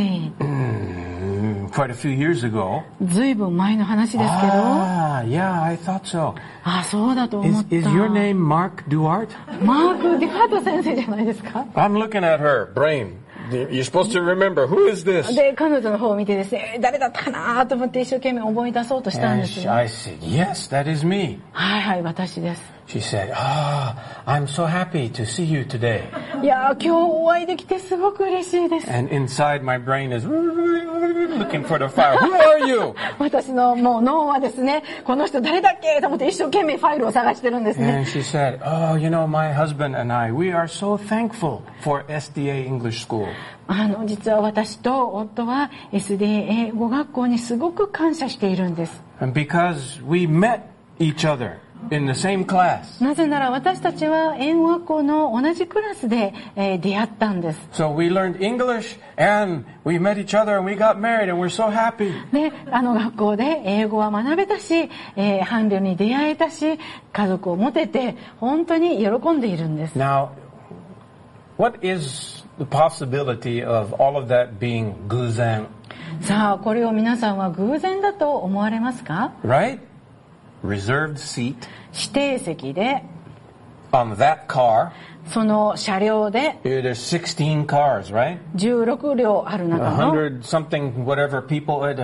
Quite a few years ago. ずいぶん前の話ですけど。 Yeah, I thought so. そうだと思った。 Is your name Mark Duarte? マーク・デュアート先生じゃないですか？ I'm looking at her brain.You're supposed to remember. Who is this? で、彼女の方を見てですね、誰だったかなと思って一生懸命思い出そうとしたんですよ。 I said, yes, that is me. はいはい、私です。 She said, I'm so happy to see you today. いや、今日お会いできてすごく嬉しいです。 And inside my brain is looking for the file. Who are you? 私のもう脳はですね、この人誰だっけと思って一生懸命ファイルを探してるんですね。 And she said, my husband and I, we are so thankful for SDA English School. 実は私と夫は SDA 英語学校にすごく感謝しているんです。 And because we met each other.In the same class. なぜなら私たちは英語学校の同じクラスで、出会ったんです。 So we learned English and we met each other and we got married and we're so happy. で、学校で英語は学べたし、伴侶に出会えたし、家族を持てて本当に喜んでいるんです。 Now, what is the possibility of all of that being 偶然? さあ、これを皆さんは偶然だと思われますか？ Right?Reserved seat 指定席で on that car その車両で there's 16 cars, right? 16両ある中の 100 something whatever people at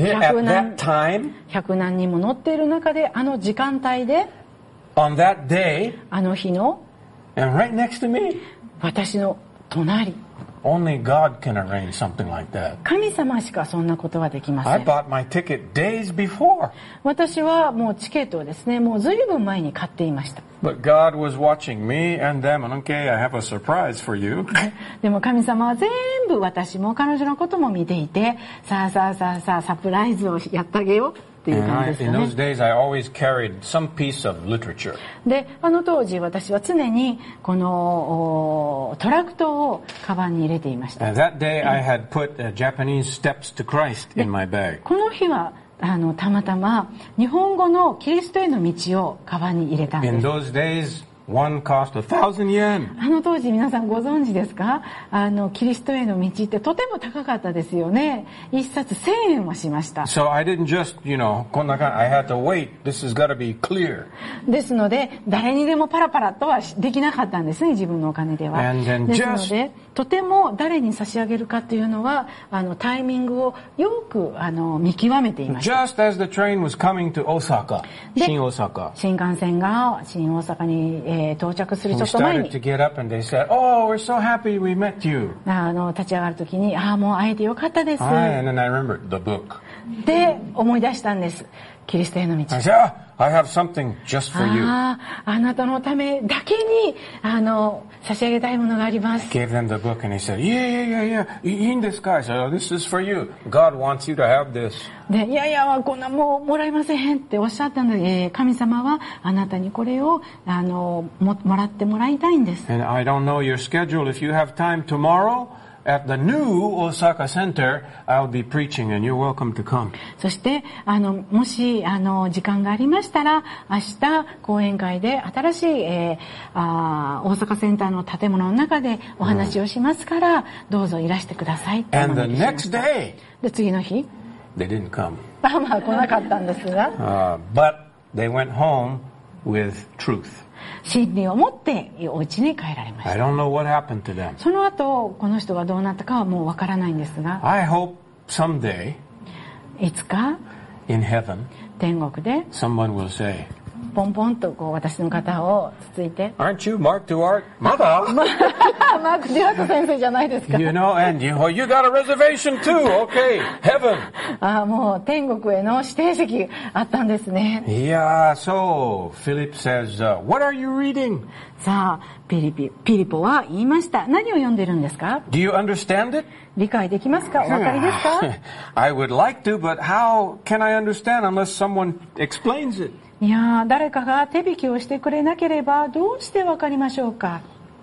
that time 100何人も乗っている中で時間帯で on that day 日の and right next to me 私の隣 Only God can arrange something like that. 神様しかそんなことはできません。 I bought my ticket days before. 私はもうチケットをですね、もうずいぶん前に買っていました。 But God was watching me and them, and okay, I have a surprise for you. でも神様は全部私も彼女のことも見ていて、さあサプライズをやってあげよう。っていう感じですよね。 In those days, I always carried some piece of literature. で、当時私は常にこのトラクトをカバンに入れていました。 And that day, I had put Japanese Steps to Christ in my bag. この日はたまたま日本語のキリストへの道をカバンに入れたんです。 In those days, one cost 1,000 yen. 当時皆さんご存知ですか？キリストへの道ってとても高かったですよね。一冊1000円もしました。 So I didn't just,こんな感じ、I had to wait. This has got to be clear. ですので、誰にでもパラパラとはできなかったんですね、自分のお金では。ですので、とても誰に差し上げるかというのは、タイミングをよく見極めていました。 Just as the train was coming to Osaka, 新大阪。 新幹線が新大阪に到着するちょっと前に to get up and they said, "Oh, we're so happy we met you." 立ち上がるときに、もう会えてよかったです。 And then I remembered the book. で思い出したんです。キリストへの道。 I said, I have something just for you. あなたのためだけに差し上げたいものがあります。 Gave them the book and he said, Yeah. いいんですか? I said, this is for you. God wants you to have this. で、いやこんなもうもらえませんっておっしゃったので、神様はあなたにこれをもらってもらいたいんです。 And I don't know your schedule. If you have time tomorrow.At the new Osaka Center, I'll be preaching and you're welcome to come. そしてもし時間がありましたら明日講演会で新しい、大阪センターの建物の中でお話をしますから、どうぞいらしてくださいってお招きしました。で次の日 They didn't come. 来なかったんですが、 but they went home with truth. 真理を持ってお家に帰られました。 I don't know what happened to them. その後この人がどうなったかはもうわからないんですが、 I hope someday いつか in heaven 天国で someone will say, ポンポンと私の肩をつついて、 Aren't you Mark Duarte? まだマーク・デュアート先生じゃないですか。 You know, and you got a reservation too. Okay, heaven. もう天国への指定席あったんですね。 Yeah, so Philip says, what are you reading? さあ、ピリポは言いました。何を読んでるんですか？ Do you understand it? 理解できますか？お分かりですか？ I would like to, but how can I understand unless someone explains it? いや誰かが手引きをしてくれなければどうして分かりましょうか。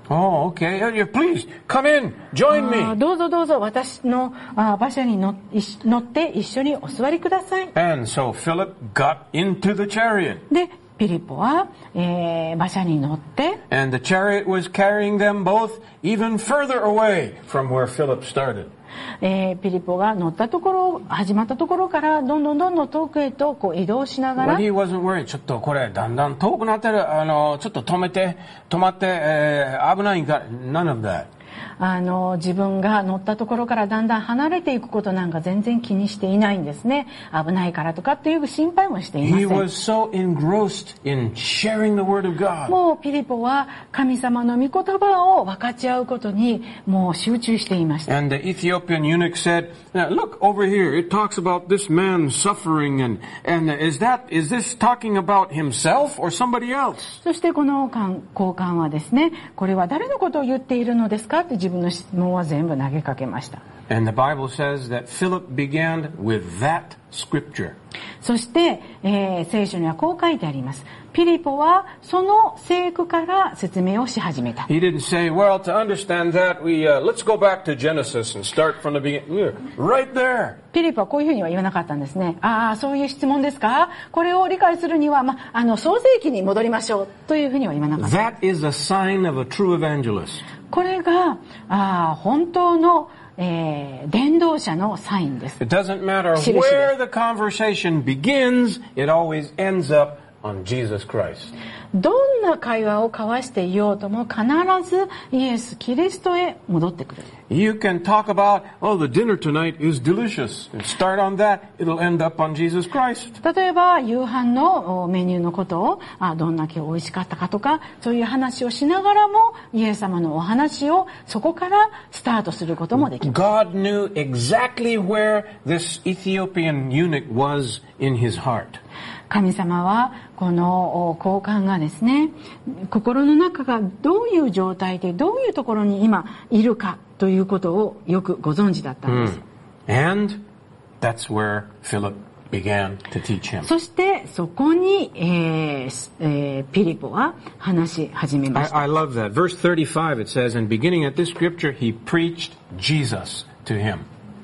Oh, okay. Please, come in. Join me. どうぞどうぞ、私の馬車に乗って一緒にお座りください。 And so Philip got into the chariot. で、ピリポは、馬車に乗って、 And the chariot was carrying them both even further away from where Philip started. ピリポが乗ったところ、始まったところからどんどん遠くへとこう移動しながら、 But he wasn't worried. ちょっとこれだんだん遠くなってる。ちょっと止まって、危ないから。None of that. 自分が乗ったところからだんだん離れていくことなんか全然気にしていないんですね。危ないからとかっていう心配もしていません。 He was so engrossed in sharing the word of God. もうピリポは神様の御言葉を分かち合うことにもう集中していました。 And the Ethiopian eunuch said, "Look over here. It talks about this man suffering, and is this talking about himself or somebody else?" そしてこの高官はですね、これは誰のことを言っているのですかって自分の質問は全部投げかけました。 And the Bible says that Philip began with that scripture. そして、聖書にはこう書いてあります。ピリポはその聖句から説明をし始めた。 He didn't say, "Well, to understand that, let's go back to Genesis and start from the beginning." Right there. ピリポはこういうふうには言わなかったんですね。そういう質問ですか？これを理解するには、創世記に戻りましょうというふうには言わなかった。 That is a sign of a true evangelist. これが本当の伝道者のサインです。 It doesn't matter where the conversation begins, it always ends up on Jesus Christ. どんな会話を交わしていようとも必ずイエス・キリストへ戻ってくる。 You can talk about, the dinner tonight is delicious. And start on that, it'll end up on Jesus Christ. 例えば夕飯のメニューのことをどんだけ美味しかったかとか、そういう話をしながらもイエス様のお話をそこからスタートすることもできます。 God knew exactly where this Ethiopian eunuch was in his heart. 神様はこの高官がですね、心の中がどういう状態でどういうところに今いるかということをよくご存知だったんです。 And that's where Philip began to teach him. そしてそこに、ピリポは話し始めました。 I love that. Verse 35 it says, "And beginning at this scripture, he preached Jesus to him."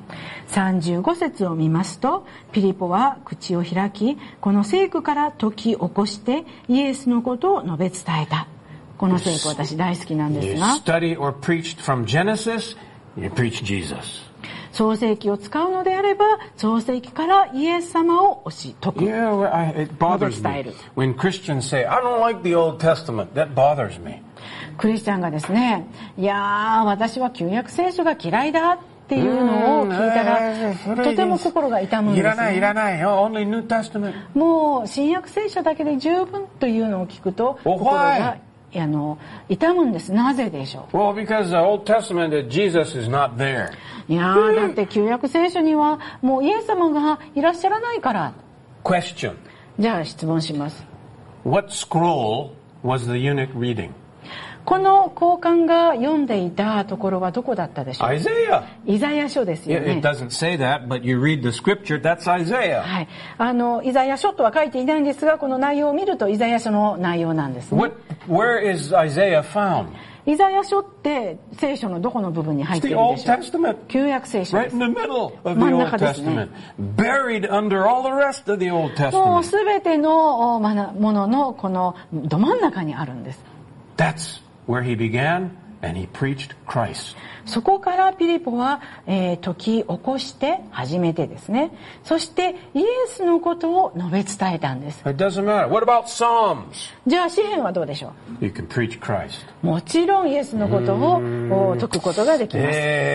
35節を見ますと、ピリポは口を開き、この聖句から解き起こしてイエスのことを述べ伝えた。この聖句私大好きなんですが、 You study or preached from Genesis, you preach Jesus. 創世記を使うのであれば、創世記からイエス様を解く。 Yeah, it bothers me. When Christians say, "I don't like the Old Testament," that bothers me. クリスチャンがですね、私は旧約聖書が嫌いだっていうのを聞いたら、とても心が痛むんですね。 いらない。Only New Testament. もう新約聖書だけで十分というのを聞くと、心が痛むんです。なぜでしょう？ Well, because the Old Testament, Jesus is not there. だって旧約聖書にはもうイエス様がいらっしゃらないから。 Question. じゃあ質問します。 What scroll was the eunuch reading? この高官が読んでいたところはどこだったでしょう？ Isaiah. イザヤ書ですよね。 It doesn't say that, but you read the scripture, that's Isaiah. はい。イザヤ書とは書いていないんですが、この内容を見るとイザヤ書の内容なんですね。 Where is Isaiah found? イザヤ書って聖書のどこの部分に入っているでしょう？ It's the Old Testament. 旧約聖書です。 Right in the middle of the Old Testament. Buried under all the rest of the Old Testament. もうすべてのもののこのど真ん中にあるんです。 That's where he began, and he preached Christ. そこからピリポは、解き起こして初めてですね。そしてイエスのことを述べ伝えたんです。 It doesn't matter. What about Psalms? じゃあ詩篇はどうでしょう？ You can preach Christ. もちろんイエスのことを解くことができます。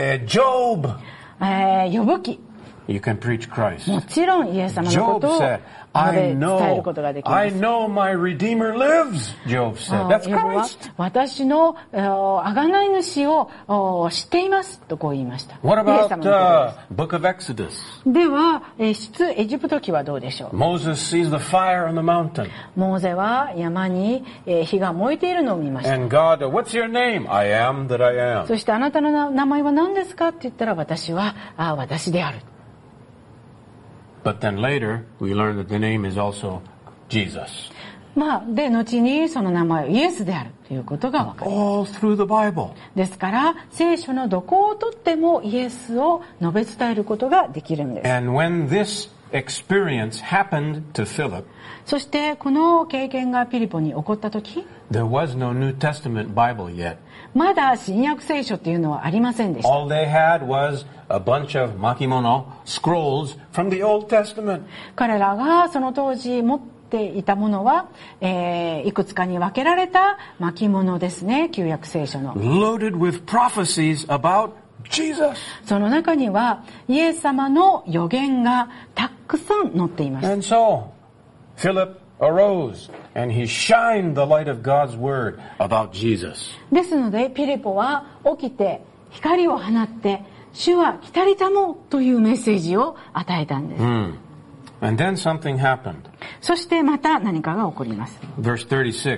Job. 呼ぶ記。 You can preach Christ. もちろんイエス様のことを述べ伝えることができます。 I know my Redeemer lives, Job said. That's Christ. 私の贖い主を知っていますとこう言いました。 What about Book of Exodus? では、出エジプト記はどうでしょう？ Moses sees the fire on the mountain. モーゼは山に火が燃えているのを見ました。 And God, what's your name? I am that I am. そしてあなたの名前は何ですかって言ったら、私は私である。 But then later, we learn that the name is also Jesus. で、後にその名前はイエスであるということが分かる。 All through the Bible. ですから、聖書のどこをとってもイエスを述べ伝えることができるんです。 And when this experience happened to Philip, そしてこの経験がピリポに起こったとき、 there was no New Testament Bible yet. まだ新約聖書っていうのはありませんでした。 All they had was a bunch of makimono scrolls from the Old Testament. 彼らがその当時持っていたものは、いくつかに分けられた巻物ですね、旧約聖書の。 Loaded with prophecies about Jesus. その中にはイエス様の予言がたくさん載っています。 And so, Philip arose and he shined the light of God's word about Jesus. ですのでピリポは起きて光を放って主は来たりたもというメッセージを与えたんです。 And then something happened. そしてまた何かが起こります。 Verse 36.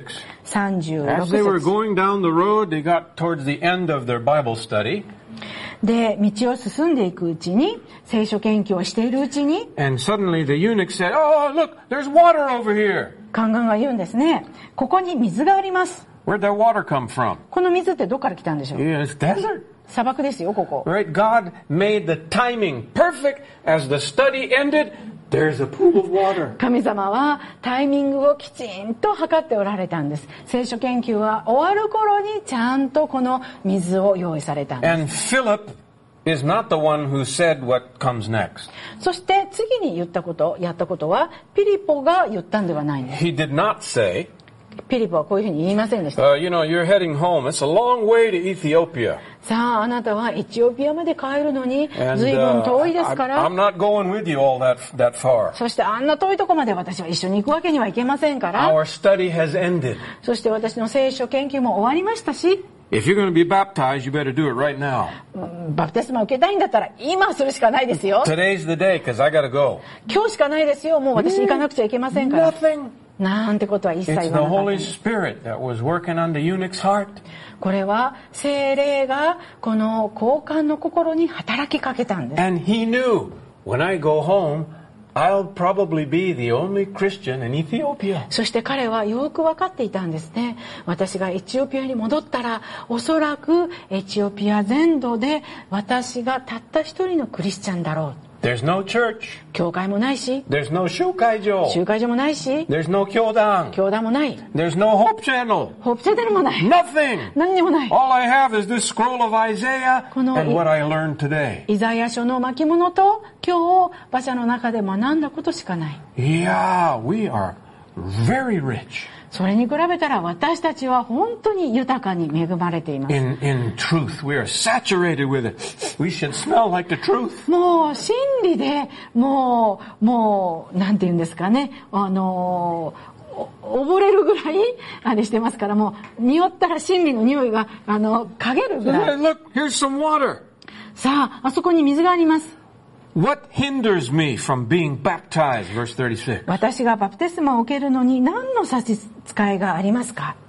36 As they were 節 going down the road, they got towards the end of their Bible study. で、道を進んでいくうちに、聖書研究をしているうちに、 And suddenly the eunuch said, "Oh, look, there's water over here." 宦官が言うんですね。ここに水があります。 Where'd that water come from? この水ってどこから来たんでしょう？ Yeah, it's desert. 砂漠ですよ、ここ。 Right? God made the timing perfect. As the study ended, there's a pool of water. 神様はタイミングをきちんと測っておられたんです。聖書研究は終わる頃にちゃんとこの水を用意されたんです。 And Philip is not the one who said what comes next. そして次にやったことはピリポが言ったんではないんです。 He did not say, ピリポはこういうふうに言いませんでした。 you know, you're heading home. It's a long way to Ethiopia. さあ、あなたはエチオピアまで帰るのに随分遠いですから。 I'm not going with you all that far. そしてあんな遠いとこまで私は一緒に行くわけにはいけませんから。 Our study has ended. そして私の聖書研究も終わりましたし。 If you're going to be baptized, you better do it right now. バプテスマ受けたいんだったら今するしかないですよ。 Today's the day, because I gotta go. 今日しかないですよ。もう私行かなくちゃいけませんから。 Nothing. なんてことは一切言わ It's な the かったん Holy です。 Spirit that was working on the eunuch's heart. これは聖霊がこの交換の心に働きかけたんです。 And he knew, when I go home, I'll probably be the only Christian in Ethiopia. そして彼はよく分かっていたんですね。私がエチオピアに戻ったら、おそらくエチオピア全土で私がたった一人のクリスチャンだろう。 There's no church. 教会もないし、 There's no 集会所. 集会所もないし、 There's no 教団. 教団もない。 There's no Hope Channel. ホープチャンネルもない。 Nothing. 何にもない。 All I have is this scroll of Isaiah この and what I learned today. イザヤ書の巻物と今日馬車の中で学んだことしかない。 Yeah, we are very rich. それに比べたら私たちは本当に豊かに恵まれています。 In truth, we are saturated with it. We should smell like the truth. もう真理でもうなんて言うんですかね、溺れるぐらいあれしてますから、もう匂ったら真理の匂いが嗅げるぐらい。 Look, here's some water. さあ、あそこに水があります。 What hinders me from being baptized? Verse 36. 私がバプテスマを受けるのに何の差し支えがありますか？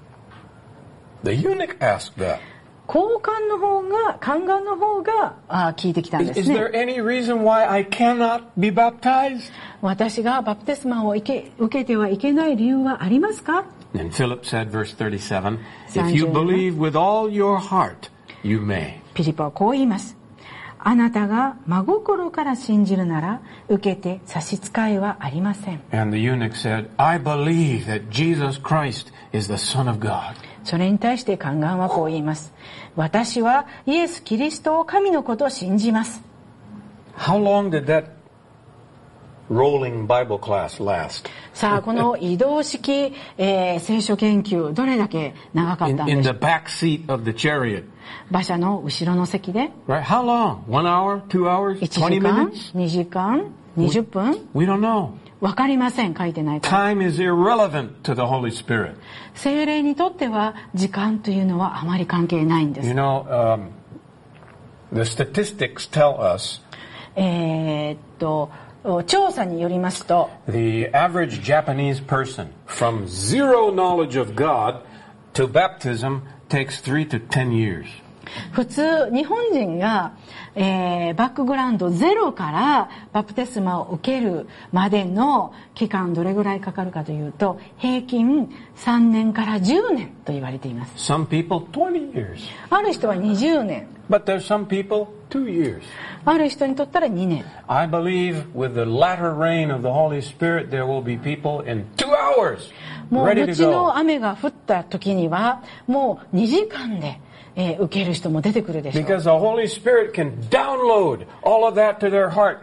The eunuch asked that. 交換の方が、宦官の方が聞いてきたんです Is ね。 there any reason why I cannot be baptized? 私がバプテスマを受けてはいけない理由はありますか？ And Philip said, verse 37, if you believe with all your heart, you may. ピリポはこう言います。あなたが真心から信じるなら受けて差し支えはありません。 And the eunuch said, I believe that Jesus Christ is the Son of God. それに対して宦官はこう言います。私はイエス・キリストを神の子と信じます。 How long did that rolling Bible class last? さあ、この移動式、聖書研究どれだけ長かったんで In し the ょう。 back seat of the chariot. 馬車の後ろの席で Right? How long? 1 hour? 2 hours? 1 20 時間 minutes? 2時間20分 We don't know. わかりません。書いてないから。 Time is irrelevant to the Holy Spirit. 聖霊にとっては時間というのはあまり関係ないんです。 You know, the statistics tell us 調査によりますと the average Japanese person from zero knowledge of God to baptism takes 3 to 10 years. 普通日本人が、バックグラウンドゼロからバプテスマを受けるまでの期間どれぐらいかかるかというと、平均3年から10年と言われています。 Some people 20 years. ある人は20年。 But there's some people 2 years. ある人にとったら2年。 I believe with the latter rain of the Holy Spirit there will be people in 2 hours もう ready 後 to の go. 雨が降った時にはもう2時間で受ける人も出てくるでしょう。 Because the Holy Spirit can download all of that to their heart.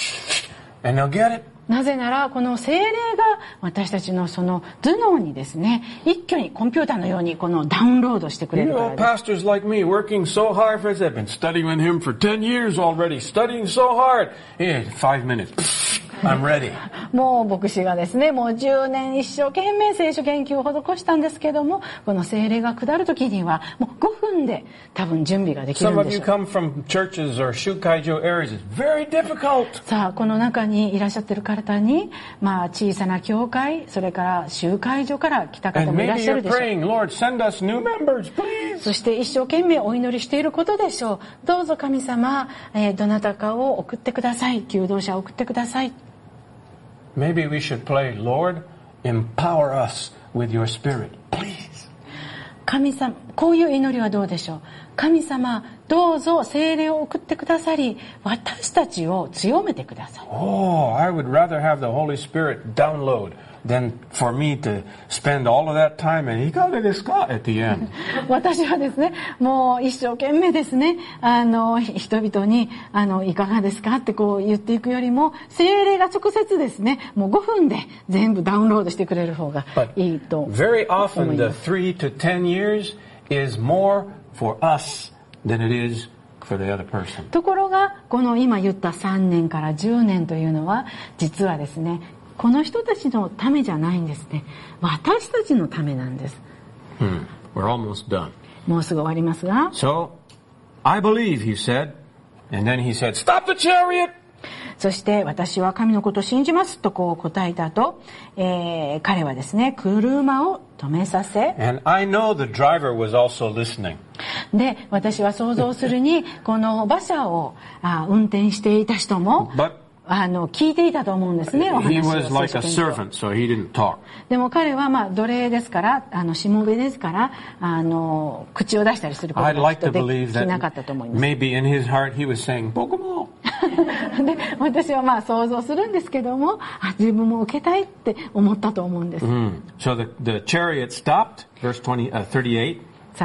And they'll get it. なぜならこの聖霊が私たちのその頭脳にですね、一挙にコンピューターのようにこのダウンロードしてくれ You るか know, らです。 pastors like me working so hard for this. I've been studying with him for 10 years already. Studying so hard. Yeah, 5 minutes. I'm ready. もう牧師がですね、もう10年一生懸命聖書研究を施したんですけども、この聖霊が下る時にはもう5分で多分準備ができる Some ん of で you しょう。 come from churches or Shukaijo areas. It's very difficult. さあこの中にいらっしゃってる方に、まあ小さな教会、それから集会所から来た方 And もいらっ maybe しゃる you're でしょう。 praying, Lord, send us new members, please. そして一生懸命お祈りしていることでしょう。どうぞ神様、どなたかを送ってください。求道者を送ってください。 Maybe we should pray, Lord, empower us with your spirit, please. 神様、こういう祈りはどうでしょう。神様、どうぞ聖霊を送ってくださり、私たちを強めてください。 Oh, I would rather have the Holy Spirit download than for me to spend all of that time and at the end. 私はですね、もう一生懸命ですね、人々に、いかがですかってこう言っていくよりも、聖霊が直接ですね、もう5分で全部ダウンロードしてくれる方がいいと思います。 Very often the 3 to 10 years is more for us than it is for the other person. ところが、この今言った3年から10年というのは、実はですね、この人たちのためじゃないんですね。私たちのためなんです。 We're almost done. もうすぐ終わりますが。 So, I believe, he said. And then he said, stop the chariot! そして私は神のことを信じますとこう答えた後、彼はですね、車を止めさせ。 And I know the driver was also listening. で、私は想像するに、この馬車を運転していた人も、聞いていたと思うんですね。 He was like a servant, so he didn't talk. でも彼は奴隷ですから、しもべですから、口を出したりすること I'd が like きっ to とで believe きなかったと思います。 that maybe in his heart he was saying, Bokomo. で、私は想像するんですけども、自分も受けたいって思ったと思うんです。 So the chariot stopped, verse 38.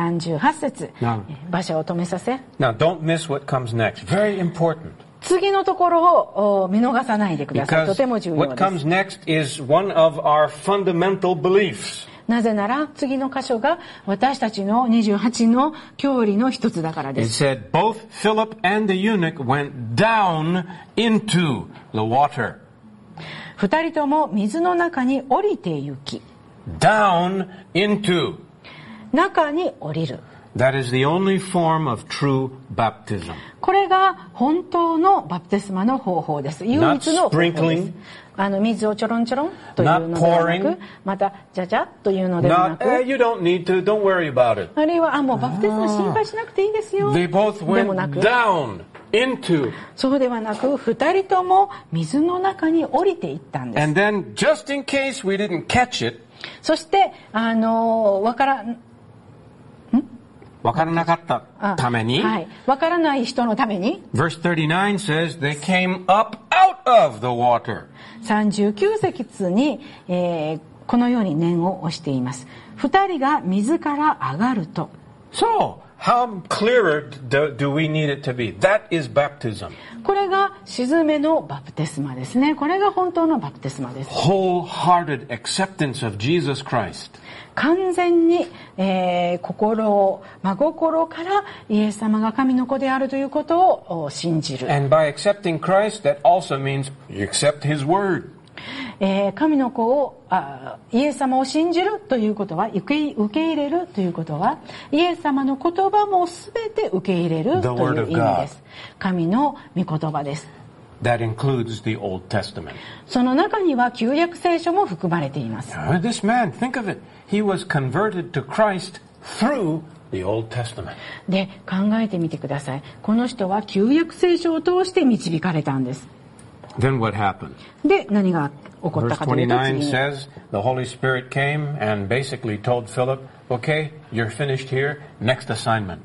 38節、馬車を止めさせ。 Now don't miss what comes next. Very important. 次のところを見逃さないでください。と Because ても重要 what で comes す。 next is one of our fundamental beliefs. なぜなら次の箇所が私たちの28の教理の一つだからで It す。 said both Philip and the eunuch went down into the water. 二人とも水の中に降りて行き。 Down into. 中に降りる。 That is the only form of true baptism. これが本当のバプテスマの方法です。唯一の方法です。水をちょろんちょろんというのではなく、またじゃじゃというのではな Not, く、 you don't need to, don't worry about it. あるいはもうバプテスマ心配しなくていいですよ。 They both でもな went く、 down into. そうではなく、二人とも水の中に降りていったんです。 And then, just in case we didn't catch it, そしてわからない人のために、 verse 39 says they came up out of the water. 39節に、このように念を押しています。二人が水から上がると。 So, how clearer do we need it to be? That is baptism. これが沈めのバプテスマですね。これが本当のバプテスマです。 Wholehearted acceptance of Jesus Christ. 完全に、真心からイエス様が神の子であるということを信じる。 And by accepting Christ, that also means you accept His word. 神の子をイエス様を信じるということは、受け入れるということは、イエス様の言葉もすべて受け入れるという意味です。神の御言葉です。 That includes the Old Testament. その中には旧約聖書も含まれています。 This man, think of it. He was converted to Christ through the Old Testament. で、考えてみてください。この人は旧約聖書を通して導かれたんです。 Then what happened? で、何が起こったかというと、 Verse 29 says, the Holy Spirit came and basically told Philip, okay, you're finished here, next assignment.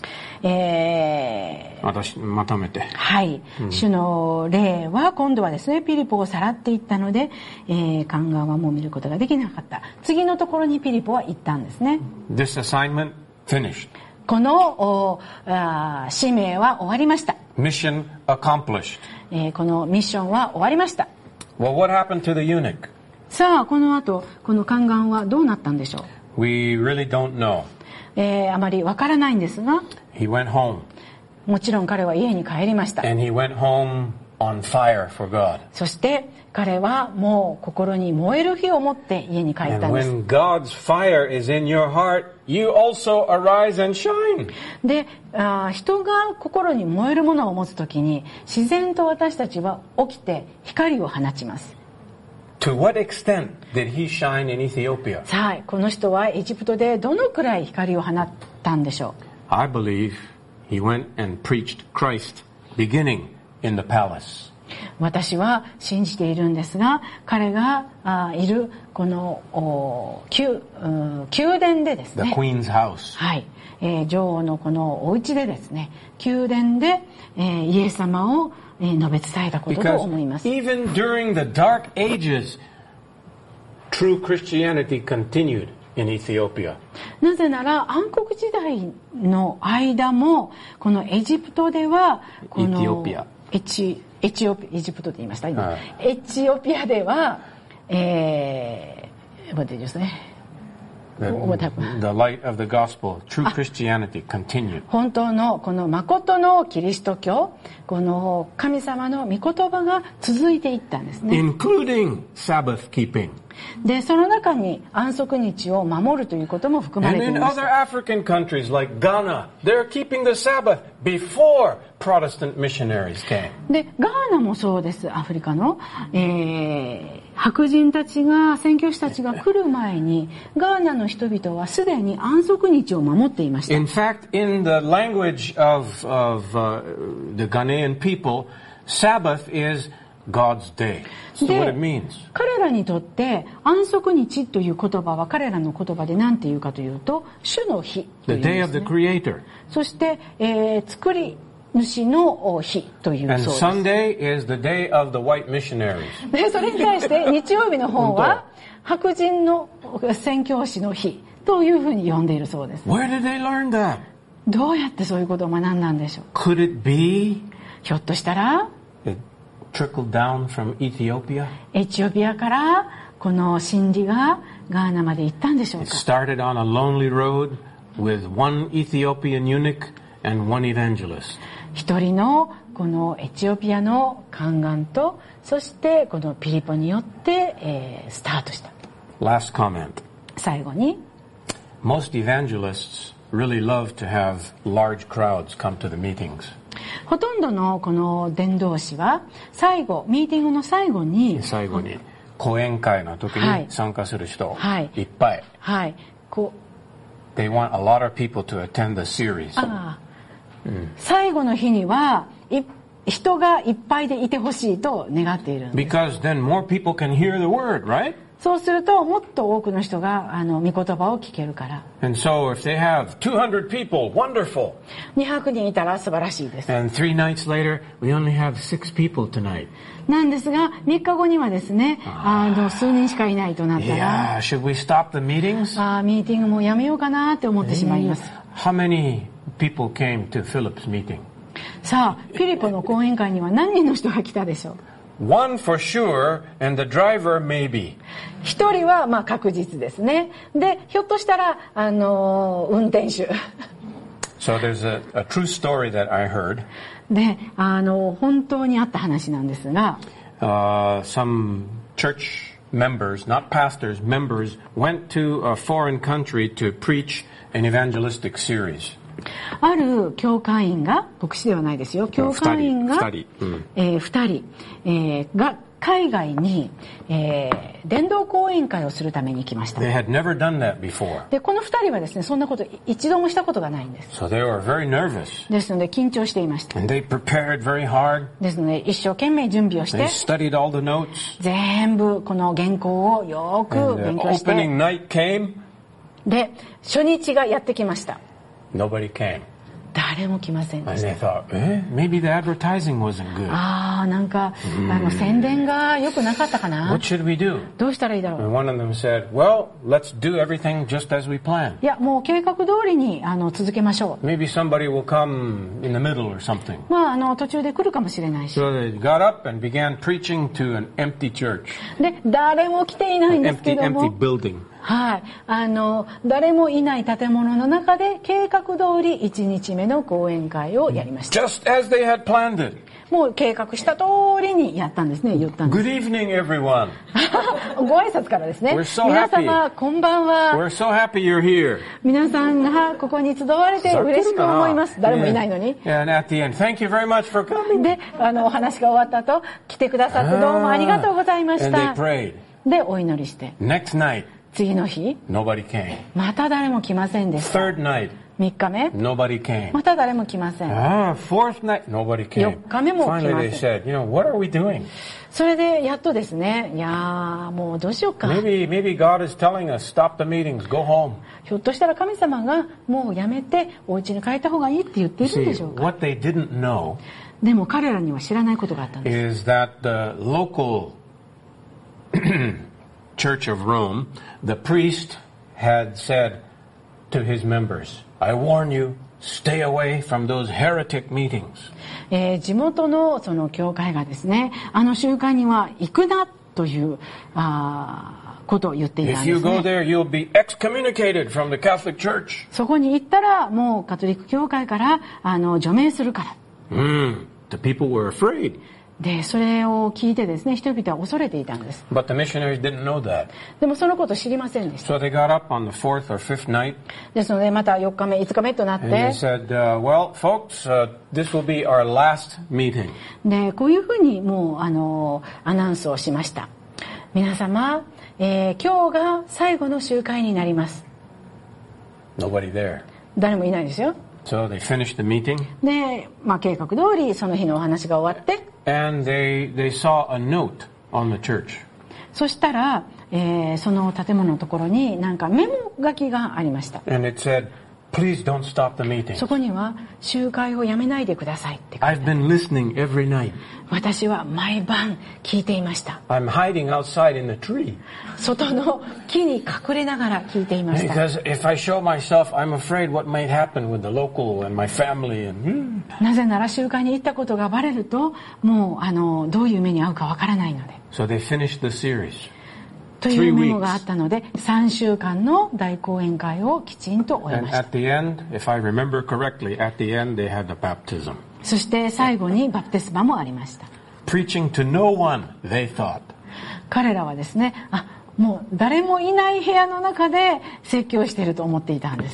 私まとめて、 はい、主の霊は今度はですね、ピリポをさらっていったので、宦官はもう見ることができなかった。次のところにピリポは行ったんですね。 This assignment finished. この使命は終わりました。 Mission accomplished. このミッションは終わりました。 Well, what happened to the eunuch? さあ、この後、この宦官はどうなったんでしょう。 We really don't know. あまりわからないんですが、 He went home. もちろん彼は家に帰りました。 And he went home on fire for God. そして彼はもう心に燃える火を持って家に帰ったんです。 And when God's fire is in your heart, you also arise and shine. で、人が心に燃えるものを持つときに自然と私たちは起きて光を放ちます。 To what extent did he shine in Ethiopia? さあ、この人はエジプトでどのくらい光を放ったんでしょう。 I believe he went and preached Christ beginning in the palace. 私は信じているんですが、彼がいるこの宮殿でですね、 The Queen's house. はい、女王のこのお家でですね、宮殿で、イエス様を述べ伝えたことと思います。 Even during the dark ages, true Christianity continued in Ethiopia. なぜなら暗黒時代の間もこのエジプトではこのエチプトと言いました今、エチオピアではwhat did you say? The light of the gospel, true Christianity continued. 本当のこの誠のキリスト教、この神様の御言葉が続いていったんですね。 Including Sabbath keeping. で、その中に安息日を守るということも含まれていました。 And in other African countries like Ghana, they're keeping the Sabbath before Protestant missionaries came. で、ガーナもそうです。アフリカの、白人たちが、宣教師たちが来る前に、ガーナの人々はすでに安息日を守っていました。 In fact, in the language of the Ghanaian people, Sabbath is God's day. So what it means. 彼らにとって安息日という言葉は彼らの言葉で何て言うかというと、主の日というんですね。 The day of the Creator. そして、作り主の日というそうです。 And Sunday is the day of the white missionaries. で、それに対して日曜日の方は白人の宣教師の日というふうに呼んでいるそうです。 Where did they learn that? どうやってそういうことを学んだんでしょう。 Could it be? ひょっとしたら It trickled down from Ethiopia? エチオピアからこの真理がガーナまで行ったんでしょう It か。 started on a lonely road with one Ethiopian eunuch and one evangelist. 一人のこのエチオピアの宦官と、そしてこのピリポによって、スタートした。 Last comment. 最後に Most evangelists really love to have large crowds come to the meetings. ほとんどのこの伝道師は最後、ミーティングの最後に講演会の時に参加する人、 はい、 いっぱい。 はい。 They want a lot of people to attend the series. 最後の日には人がいっぱいでいてほしいと願っているんです。 Because then more people can hear the word, right? そうするともっと多くの人が御言葉を聞けるから。 And so if they have 200 people, wonderful. 200人いたら素晴らしいです。 And 3 nights later, we only have 6 people tonight. なんですが3日後にはですね、数人しかいないとなったら、 Yeah, should we stop the meetings? ミーティングもやめようかなって思ってしまいます。 How many people came to Philip's meeting? さあ、フィリポの講演会には何人の人が来たでしょう。 One for sure, and the driver maybe. 一人はまあ確実ですね。で、ひょっとしたら運転手。 So there's a true story that I heard. で、本当にあった話なんですが、 some church members, not pastors, members went to a foreign country to preach an evangelistic series. ある教会員が、牧師ではないですよ、教会員が2人、が海外に、伝道講演会をするために行きました。 They had never done that before. で、この2人はですね、そんなこと一度もしたことがないんです。 So they were very nervous. ですので緊張していました。 And they prepared very hard. ですので一生懸命準備をして、 They studied all the notes. 全部この原稿をよく勉強して。 And the opening night came. で、初日がやってきました。 Nobody came. 誰も来ませんでした。 And they thought, maybe the advertising wasn't good. なんか宣伝が良くなかったかな。 What should we do? どうしたらいいだろう。 And one of them said, well, let's do everything just as we planned. いや、もう計画通りに続けましょう。 Maybe somebody will come in the middle or something. 途中で来るかもしれないし。 So they got up and began preaching to an empty church. で、誰も来ていないんですけども。 Empty building. はい、誰もいない建物の中で計画通り1日目の講演会をやりました。 Just as they had planned it. もう計画した通りにやったんですね。言ったんです。 Good evening, everyone. ご挨拶からですね。 We're so happy. 皆様こんばんは。 We're so happy you're here. 皆さんがここに集われて嬉しく思います。誰もいないのに。 Yeah, and at the end, thank you very much for coming. で、お話が終わった後、来てくださってどうもありがとうございました。 And they prayed. で、お祈りして。 Next night. 次の日、 Nobody came. また誰も来ませんでした。 Third night. 3日目、 Nobody came. また誰も来ません。 Fourth night, nobody came. 4日目も来ません。 Finally they said, what are we doing? それでやっとですね、いやもうどうしようか。 Maybe God is telling us, stop the meetings, go home. ひょっとしたら神様がもうやめてお家に帰った方がいいって言っているんでしょうか。 What they didn't know でも彼らには知らないことがあったんです。 is that the local Church of Rome, the priest had said to his members, I warn you, stay away from those heretic meetings. 地元のその教会がですね、集会には行くなということを言っていたんですね。 If you go there, you'll be excommunicated from the Catholic Church. そこに行ったらもうカトリック教会から除名するから。 The people were afraid. で、それを聞いてですね、人々は恐れていたんです。 But the missionaries didn't know that. でもそのことを知りませんでした。 So they got up on the fourth or fifth night. ですので、また4日目、5日目となって。 And they said, well, folks, this will be our last meeting. で、こういうふうにもう、アナウンスをしました。皆様、今日が最後の集会になります。 Nobody there. 誰もいないですよ。 So they finished the meeting. で、計画通りその日のお話が終わって。 And they saw a note on the church. そしたら、その建物のところになんかメモ書きがありました。 And it said, Please don't stop the meeting. そこには集会をやめないでくださいって書いてある。 I've been listening every night. 私は毎晩聞いていました。 I'm hiding outside in the tree. 外の木に隠れながら聞いていました。 Because if I show myself, I'm afraid what might happen with the local and my family. And なぜなら集会に行ったことがバレると、もうどういう目に遭うかわからないので。 So they finished the series. というメモがあったので、3週間の大講演会をきちんと終えました。 And at the end, if I remember correctly, at the end they had the baptism. そして最後にバプテスマもありました。 Preaching to no one, they thought. 彼らはですね、もう誰もいない部屋の中で説教していると思っていたんです。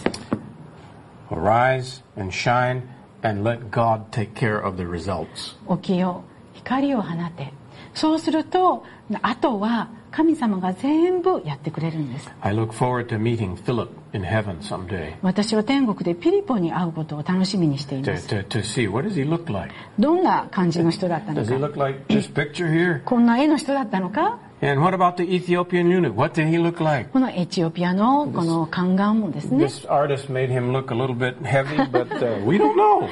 Arise and shine and let God take care of the results. 起きよ、光を放て。そうすると、あとは神様が全部やってくれるんです。 I look forward to meeting Philip in heaven someday. 私は天国でピリポに会うことを楽しみにしています。 To see what does he look like? どんな感じの人だったのか。 Does he look like this picture here? こんな絵の人だったのか。 And what about the Ethiopian eunuch? What did he look like? このエチオピアのこの宦官もですね。 This artist made him look a little bit heavy, but we don't know.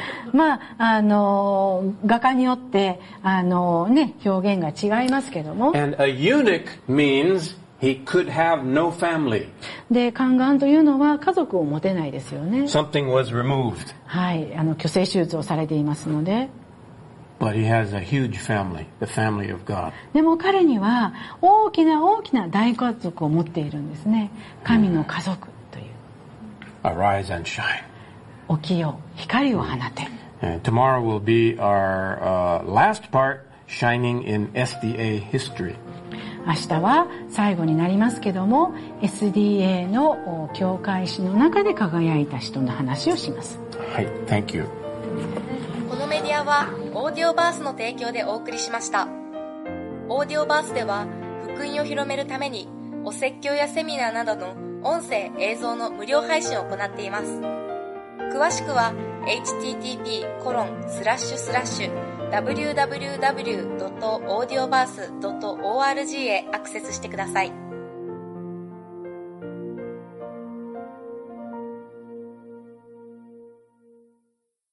画家によって表現が違いますけども。 And a eunuch means he could have no family. で、宦官というのは家族を持てないですよね。 Something was removed. はい、去勢手術をされていますので。 But he has a huge family, the family of God. でも彼には大きな大家族を持っているんですね。神の家族という。 Arise and shine. 起きよ、光を放て。 And tomorrow will be our last part, shining in SDA history. 明日は最後になりますけども、SDA の教会史の中で輝いた人の話をします。 はい、Thank you. このメディアはオーディオバースの提供でお送りしました。 オーディオバースでは福音を広めるためにお説教やセミナーなどの音声映像の無料配信を行っています。詳しくは http://www.audioverse.org へアクセスしてください。